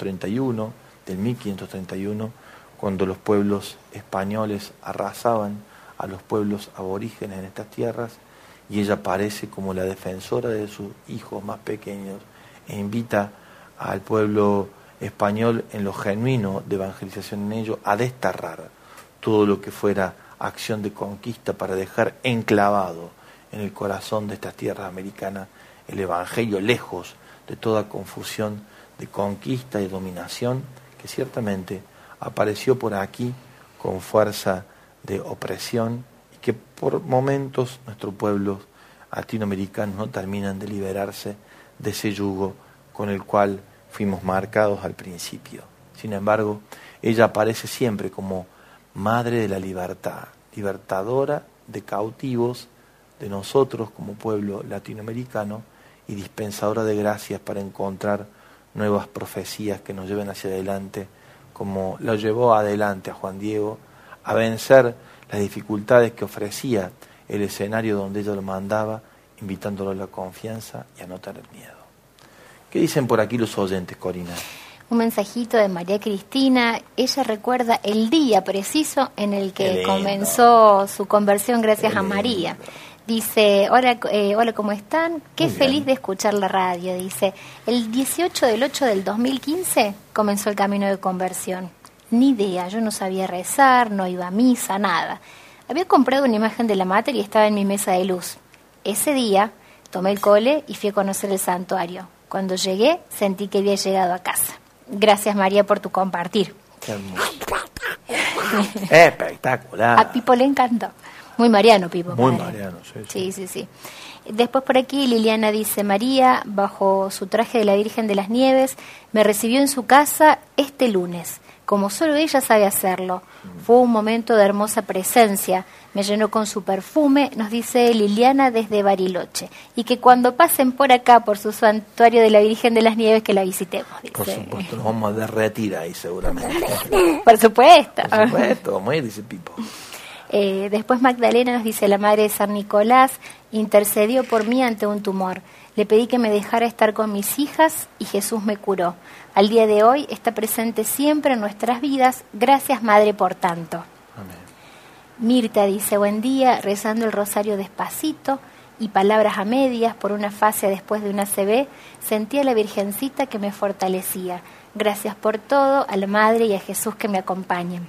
1531, cuando los pueblos españoles arrasaban a los pueblos aborígenes en estas tierras, y ella aparece como la defensora de sus hijos más pequeños e invita al pueblo español, en lo genuino de evangelización en ello, a desterrar todo lo que fuera acción de conquista para dejar enclavado en el corazón de estas tierras americanas el evangelio, lejos de toda confusión de conquista y dominación que ciertamente apareció por aquí con fuerza de opresión y que por momentos nuestros pueblos latinoamericanos no terminan de liberarse de ese yugo con el cual fuimos marcados al principio. Sin embargo, ella aparece siempre como madre de la libertad, libertadora de cautivos, de nosotros como pueblo latinoamericano, y dispensadora de gracias para encontrar nuevas profecías que nos lleven hacia adelante, como lo llevó adelante a Juan Diego, a vencer las dificultades que ofrecía el escenario donde ella lo mandaba, invitándolo a la confianza y a no tener miedo. ¿Qué dicen por aquí los oyentes, Corina? Un mensajito de María Cristina. Ella recuerda el día preciso en el que comenzó su conversión gracias a María. Dice, hola, ¿cómo están? Qué feliz de escuchar la radio. Dice, el 18 del 8 del 2015 comenzó el camino de conversión. Ni idea, yo no sabía rezar, no iba a misa, nada. Había comprado una imagen de la Mater y estaba en mi mesa de luz. Ese día tomé el cole y fui a conocer el santuario. Cuando llegué, sentí que había llegado a casa. Gracias, María, por tu compartir. Qué hermoso. Espectacular. A Pipo le encantó. Muy mariano, Pipo. Muy padre. mariano, sí. Sí. Después por aquí Liliana dice, María, bajo su traje de la Virgen de las Nieves, me recibió en su casa este lunes, como solo ella sabe hacerlo. Fue un momento de hermosa presencia, me llenó con su perfume, nos dice Liliana desde Bariloche, y que cuando pasen por acá, por su santuario de la Virgen de las Nieves, que la visitemos. Dice. Por supuesto, nos vamos a derretir ahí seguramente. Por supuesto. Por supuesto, vamos a ir, dice Pipo. Después Magdalena nos dice, la Madre de San Nicolás intercedió por mí ante un tumor. Le pedí que me dejara estar con mis hijas y Jesús me curó. Al día de hoy está presente siempre en nuestras vidas. Gracias, Madre, por tanto. Amén. Mirta dice, buen día, rezando el rosario despacito y palabras a medias por una fascia después de una ACV, sentí a la Virgencita que me fortalecía. Gracias por todo, a la Madre y a Jesús que me acompañen.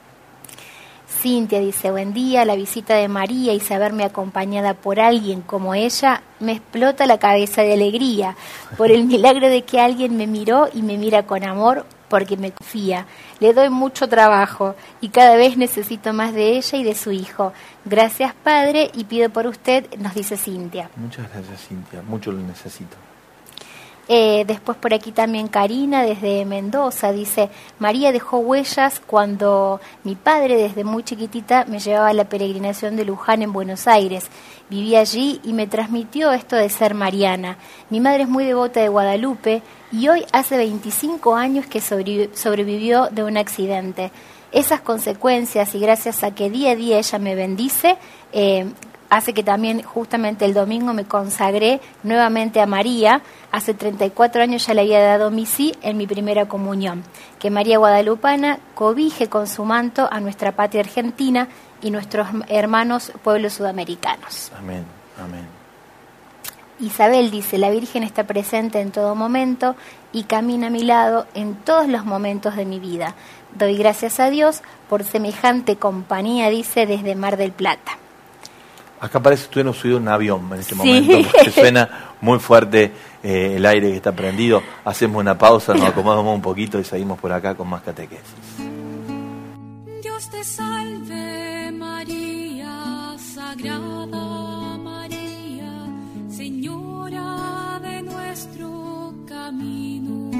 Cintia dice, buen día, la visita de María y saberme acompañada por alguien como ella me explota la cabeza de alegría por el milagro de que alguien me miró y me mira con amor porque me confía. Le doy mucho trabajo y cada vez necesito más de ella y de su hijo. Gracias, Padre, y pido por usted, nos dice Cintia. Muchas gracias, Cintia, mucho lo necesito. Después por aquí también Karina desde Mendoza dice: María dejó huellas cuando mi padre desde muy chiquitita me llevaba a la peregrinación de Luján en Buenos Aires. Viví allí y me transmitió esto de ser mariana. Mi madre es muy devota de Guadalupe y hoy hace 25 años que sobrevivió de un accidente. Esas consecuencias y gracias a que día a día ella me bendice, hace que también justamente el domingo me consagré nuevamente a María. Hace 34 años ya le había dado mi sí en mi primera comunión. Que María Guadalupana cobije con su manto a nuestra patria argentina y nuestros hermanos pueblos sudamericanos. Amén, amén. Isabel dice: la Virgen está presente en todo momento y camina a mi lado en todos los momentos de mi vida. Doy gracias a Dios por semejante compañía, dice, desde Mar del Plata. Acá parece que estuviéramos subido en un avión en este momento, porque suena muy fuerte el aire que está prendido. Hacemos una pausa, nos acomodamos un poquito y seguimos por acá con más catequesis. Dios te salve María, Sagrada María, Señora de nuestro camino.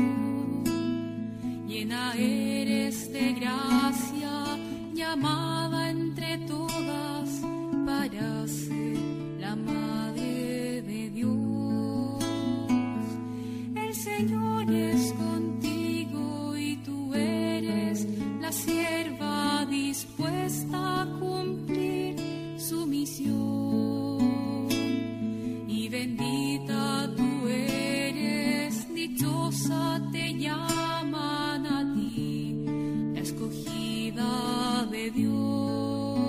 Llena eres de gracia, llamada entre todas para ser la Madre de Dios. El Señor es contigo y tú eres la sierva dispuesta a cumplir su misión. Y bendita tú eres, dichosa te llaman a ti, la escogida de Dios.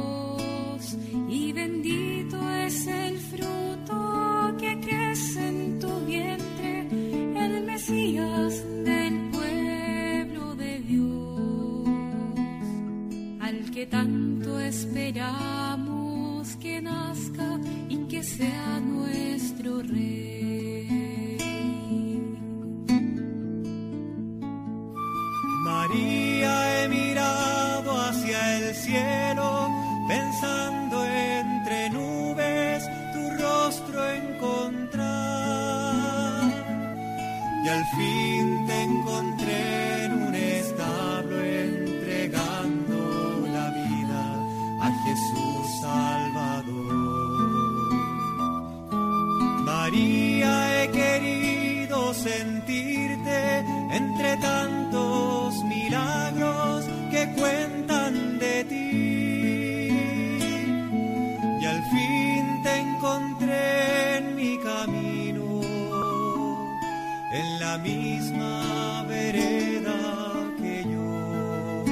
Y bendito es el fruto que crece en tu vientre, el Mesías del pueblo de Dios, al que tanto esperamos que nazca y que sea nuestro Rey. María, he mirado hacia el cielo, pensando entre nubes tu rostro encontrar, y al fin te encontré en un establo entregando la vida a Jesús Salvador. María, he querido sentirte entre tantos milagros que cuentan de ti, y al fin te encontré en mi camino, en la misma vereda que yo.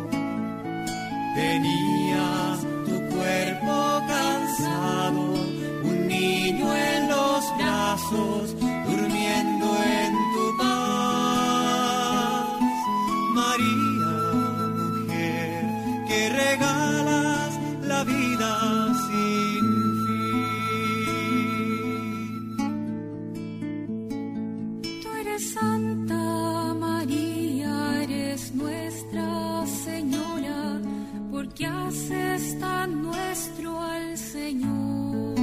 Tenías tu cuerpo cansado, un niño en los brazos, durmiendo en tu paz. María, mujer, que regalas la vida sin fin. Tú eres Santa María, eres nuestra Señora, porque haces tan nuestro al Señor.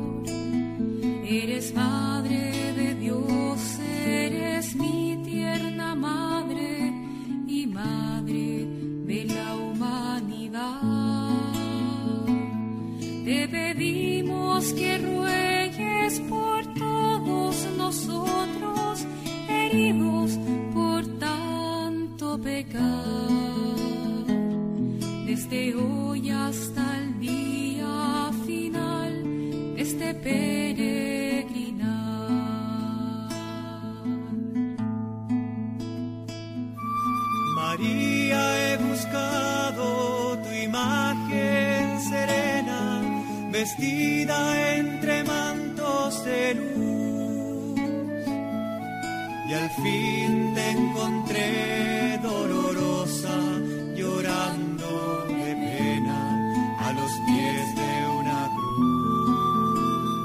Eres Madre de Dios, eres mi tierna Madre y Madre de la humanidad. Te pedimos que ruegues por todos nosotros, heridos por tanto pecar, desde hoy hasta el día final de este peregrinar. María, he buscado tu imagen serena, vestida entre mantos de luz, y al fin te encontré dolorosa, llorando de pena a los pies de una cruz.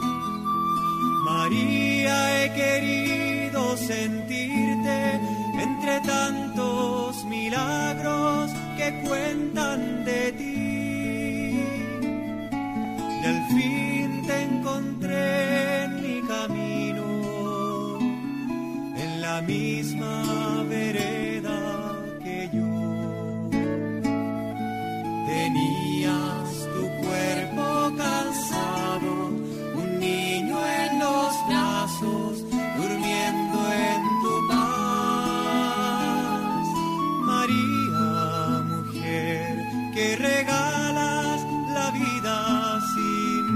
María, he querido sentirte entre tantos milagros que cuentan de ti, y al fin te encontré en mi camino, misma vereda que yo. Tenías tu cuerpo cansado, un niño en los brazos, durmiendo en tu paz. María, mujer, que regalas la vida sin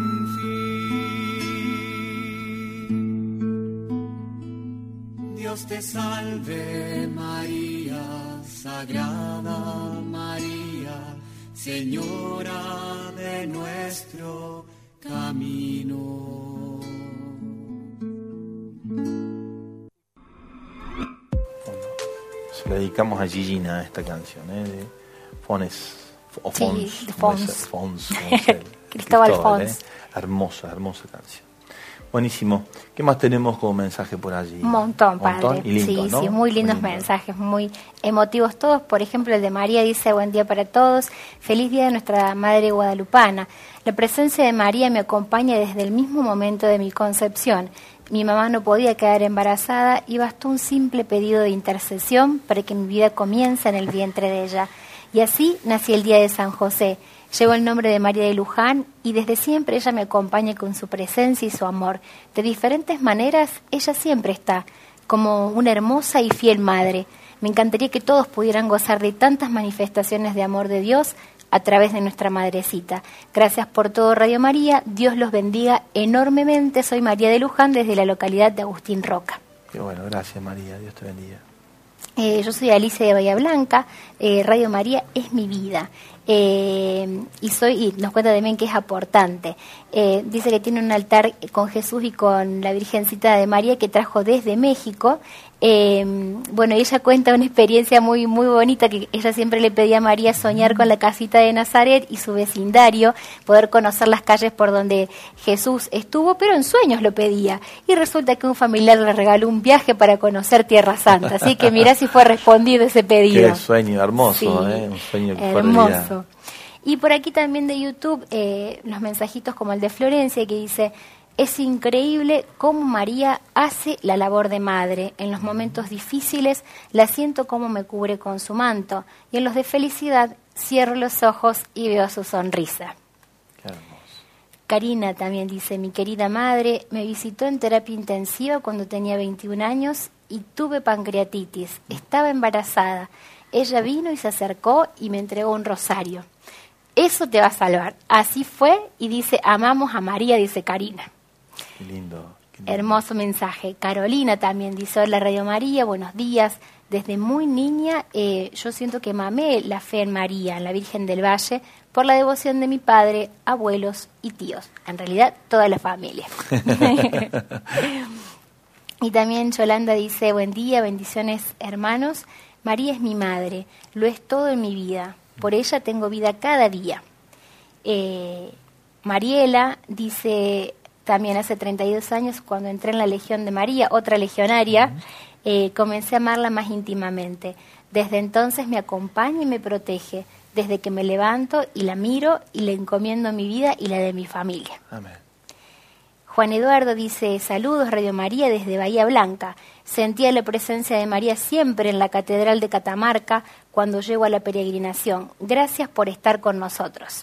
fin. Dios te salve, María, Sagrada María, Señora de nuestro camino. Se la dedicamos a Gigina esta canción, de Fons, o Sí, Fons, de como Fons. dice, Fons, como dice el- Cristóbal Fons. Hermosa, hermosa canción. Buenísimo. ¿Qué más tenemos como mensaje por allí? Un montón, padre. Y lindo, sí, ¿no? sí, muy lindos lindo. mensajes, muy emotivos todos. Por ejemplo, el de María dice: buen día para todos, feliz día de nuestra Madre Guadalupana. La presencia de María me acompaña desde el mismo momento de mi concepción. Mi mamá no podía quedar embarazada y bastó un simple pedido de intercesión para que mi vida comience en el vientre de ella. Y así nací el día de San José. Llevo el nombre de María de Luján y desde siempre ella me acompaña con su presencia y su amor. De diferentes maneras, ella siempre está, como una hermosa y fiel madre. Me encantaría que todos pudieran gozar de tantas manifestaciones de amor de Dios a través de nuestra madrecita. Gracias por todo, Radio María. Dios los bendiga enormemente. Soy María de Luján desde la localidad de Agustín Roca. Qué bueno, gracias María, Dios te bendiga. Yo soy Alicia de Bahía Blanca, Radio María es mi vida. Y nos cuenta también que es aportante. Dice que tiene un altar con Jesús y con la Virgencita de María que trajo desde México. Bueno, ella cuenta una experiencia muy muy bonita, que ella siempre le pedía a María soñar con la casita de Nazaret y su vecindario, poder conocer las calles por donde Jesús estuvo, pero en sueños lo pedía. Y resulta que un familiar le regaló un viaje para conocer Tierra Santa. Así que mirá si fue respondido ese pedido. Qué sueño hermoso, Sí, un sueño que fue hermoso. realidad. Y por aquí también de YouTube, los mensajitos como el de Florencia, que dice: es increíble cómo María hace la labor de madre. En los momentos difíciles la siento como me cubre con su manto, y en los de felicidad cierro los ojos y veo su sonrisa. Qué hermoso. Karina también dice: mi querida madre me visitó en terapia intensiva cuando tenía 21 años y tuve pancreatitis. Estaba embarazada. Ella vino y se acercó y me entregó un rosario. Eso te va a salvar. Así fue, y dice: amamos a María, dice Karina. Qué lindo. Qué lindo. Hermoso mensaje. Carolina también dice: hola Radio María, buenos días. Desde muy niña yo siento que mamé la fe en María, en la Virgen del Valle, por la devoción de mi padre, abuelos y tíos. En realidad, toda la familia. Y también Yolanda dice: buen día, bendiciones hermanos. María es mi madre, lo es todo en mi vida. Por ella tengo vida cada día. Mariela dice también: hace 32 años, cuando entré en la Legión de María, otra legionaria, comencé a amarla más íntimamente. Desde entonces me acompaña y me protege, desde que me levanto y la miro y le encomiendo mi vida y la de mi familia. Amén. Juan Eduardo dice: saludos Radio María desde Bahía Blanca. Sentía la presencia de María siempre en la Catedral de Catamarca cuando llego a la peregrinación. Gracias por estar con nosotros.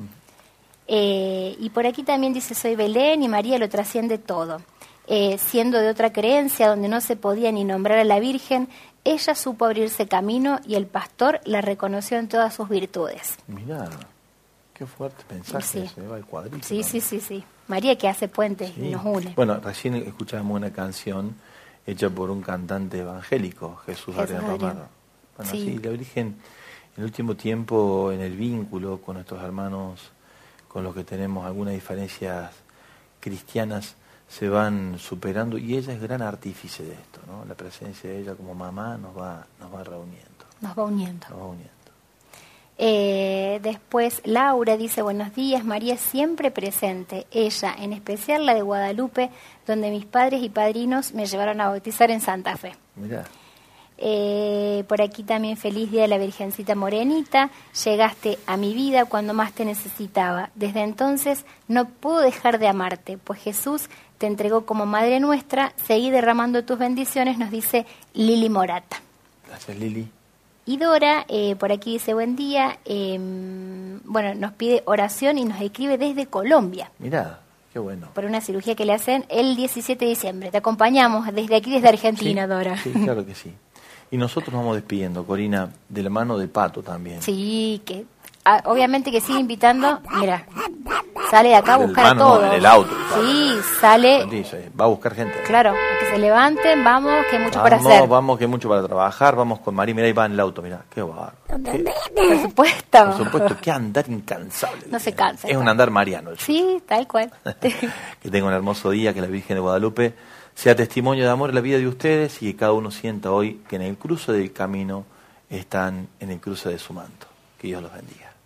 Y por aquí también dice: soy Belén y María lo trasciende todo. Siendo de otra creencia donde no se podía ni nombrar a la Virgen, ella supo abrirse camino y el pastor la reconoció en todas sus virtudes. Mirá, qué fuerte mensaje, Sí. se va el cuadrito. Sí, ¿no? sí. María que hace puentes Sí. y nos une. Bueno, recién escuchábamos una canción hecha por un cantante evangélico, Jesús Adrián Adrián. Romero. Bueno, Sí. sí, la Virgen, en el último tiempo, en el vínculo con nuestros hermanos, con los que tenemos algunas diferencias cristianas, se van superando, y ella es gran artífice de esto, ¿no? La presencia de ella como mamá nos va reuniendo. Nos va uniendo. Nos va uniendo. Después Laura dice: buenos días, María siempre presente, ella, en especial la de Guadalupe, donde mis padres y padrinos me llevaron a bautizar en Santa Fe. Mirá, Por aquí también: feliz día de la Virgencita Morenita, llegaste a mi vida cuando más te necesitaba. Desde entonces no puedo dejar de amarte, pues Jesús te entregó como Madre nuestra, seguí derramando tus bendiciones, nos dice Lili Morata. Gracias, Lili. Y Dora, por aquí dice, buen día, bueno, nos pide oración y nos escribe desde Colombia. Mirá, qué bueno. Por una cirugía que le hacen el 17 de diciembre. Te acompañamos desde aquí, desde Argentina, Sí, Dora. Sí, claro que sí. Y nosotros nos vamos despidiendo, Corina, de la mano de Pato también. Sí, que obviamente que sigue invitando. Mira, sale de acá a Del buscar a mano, todos. en el auto. Sí, sale. Dice, va a buscar gente. Claro, a que se levanten, vamos, que hay mucho para hacer. Vamos, que hay mucho para trabajar. Vamos con María, mirá, ahí va en el auto, mirá. Qué bárbaro. Por supuesto. Por supuesto, qué andar incansable. No se cansa. Es un andar mariano. Sí, tal cual. Que tenga un hermoso día, que la Virgen de Guadalupe sea testimonio de amor en la vida de ustedes y que cada uno sienta hoy que en el cruce del camino están en el cruce de su manto. Que Dios los bendiga.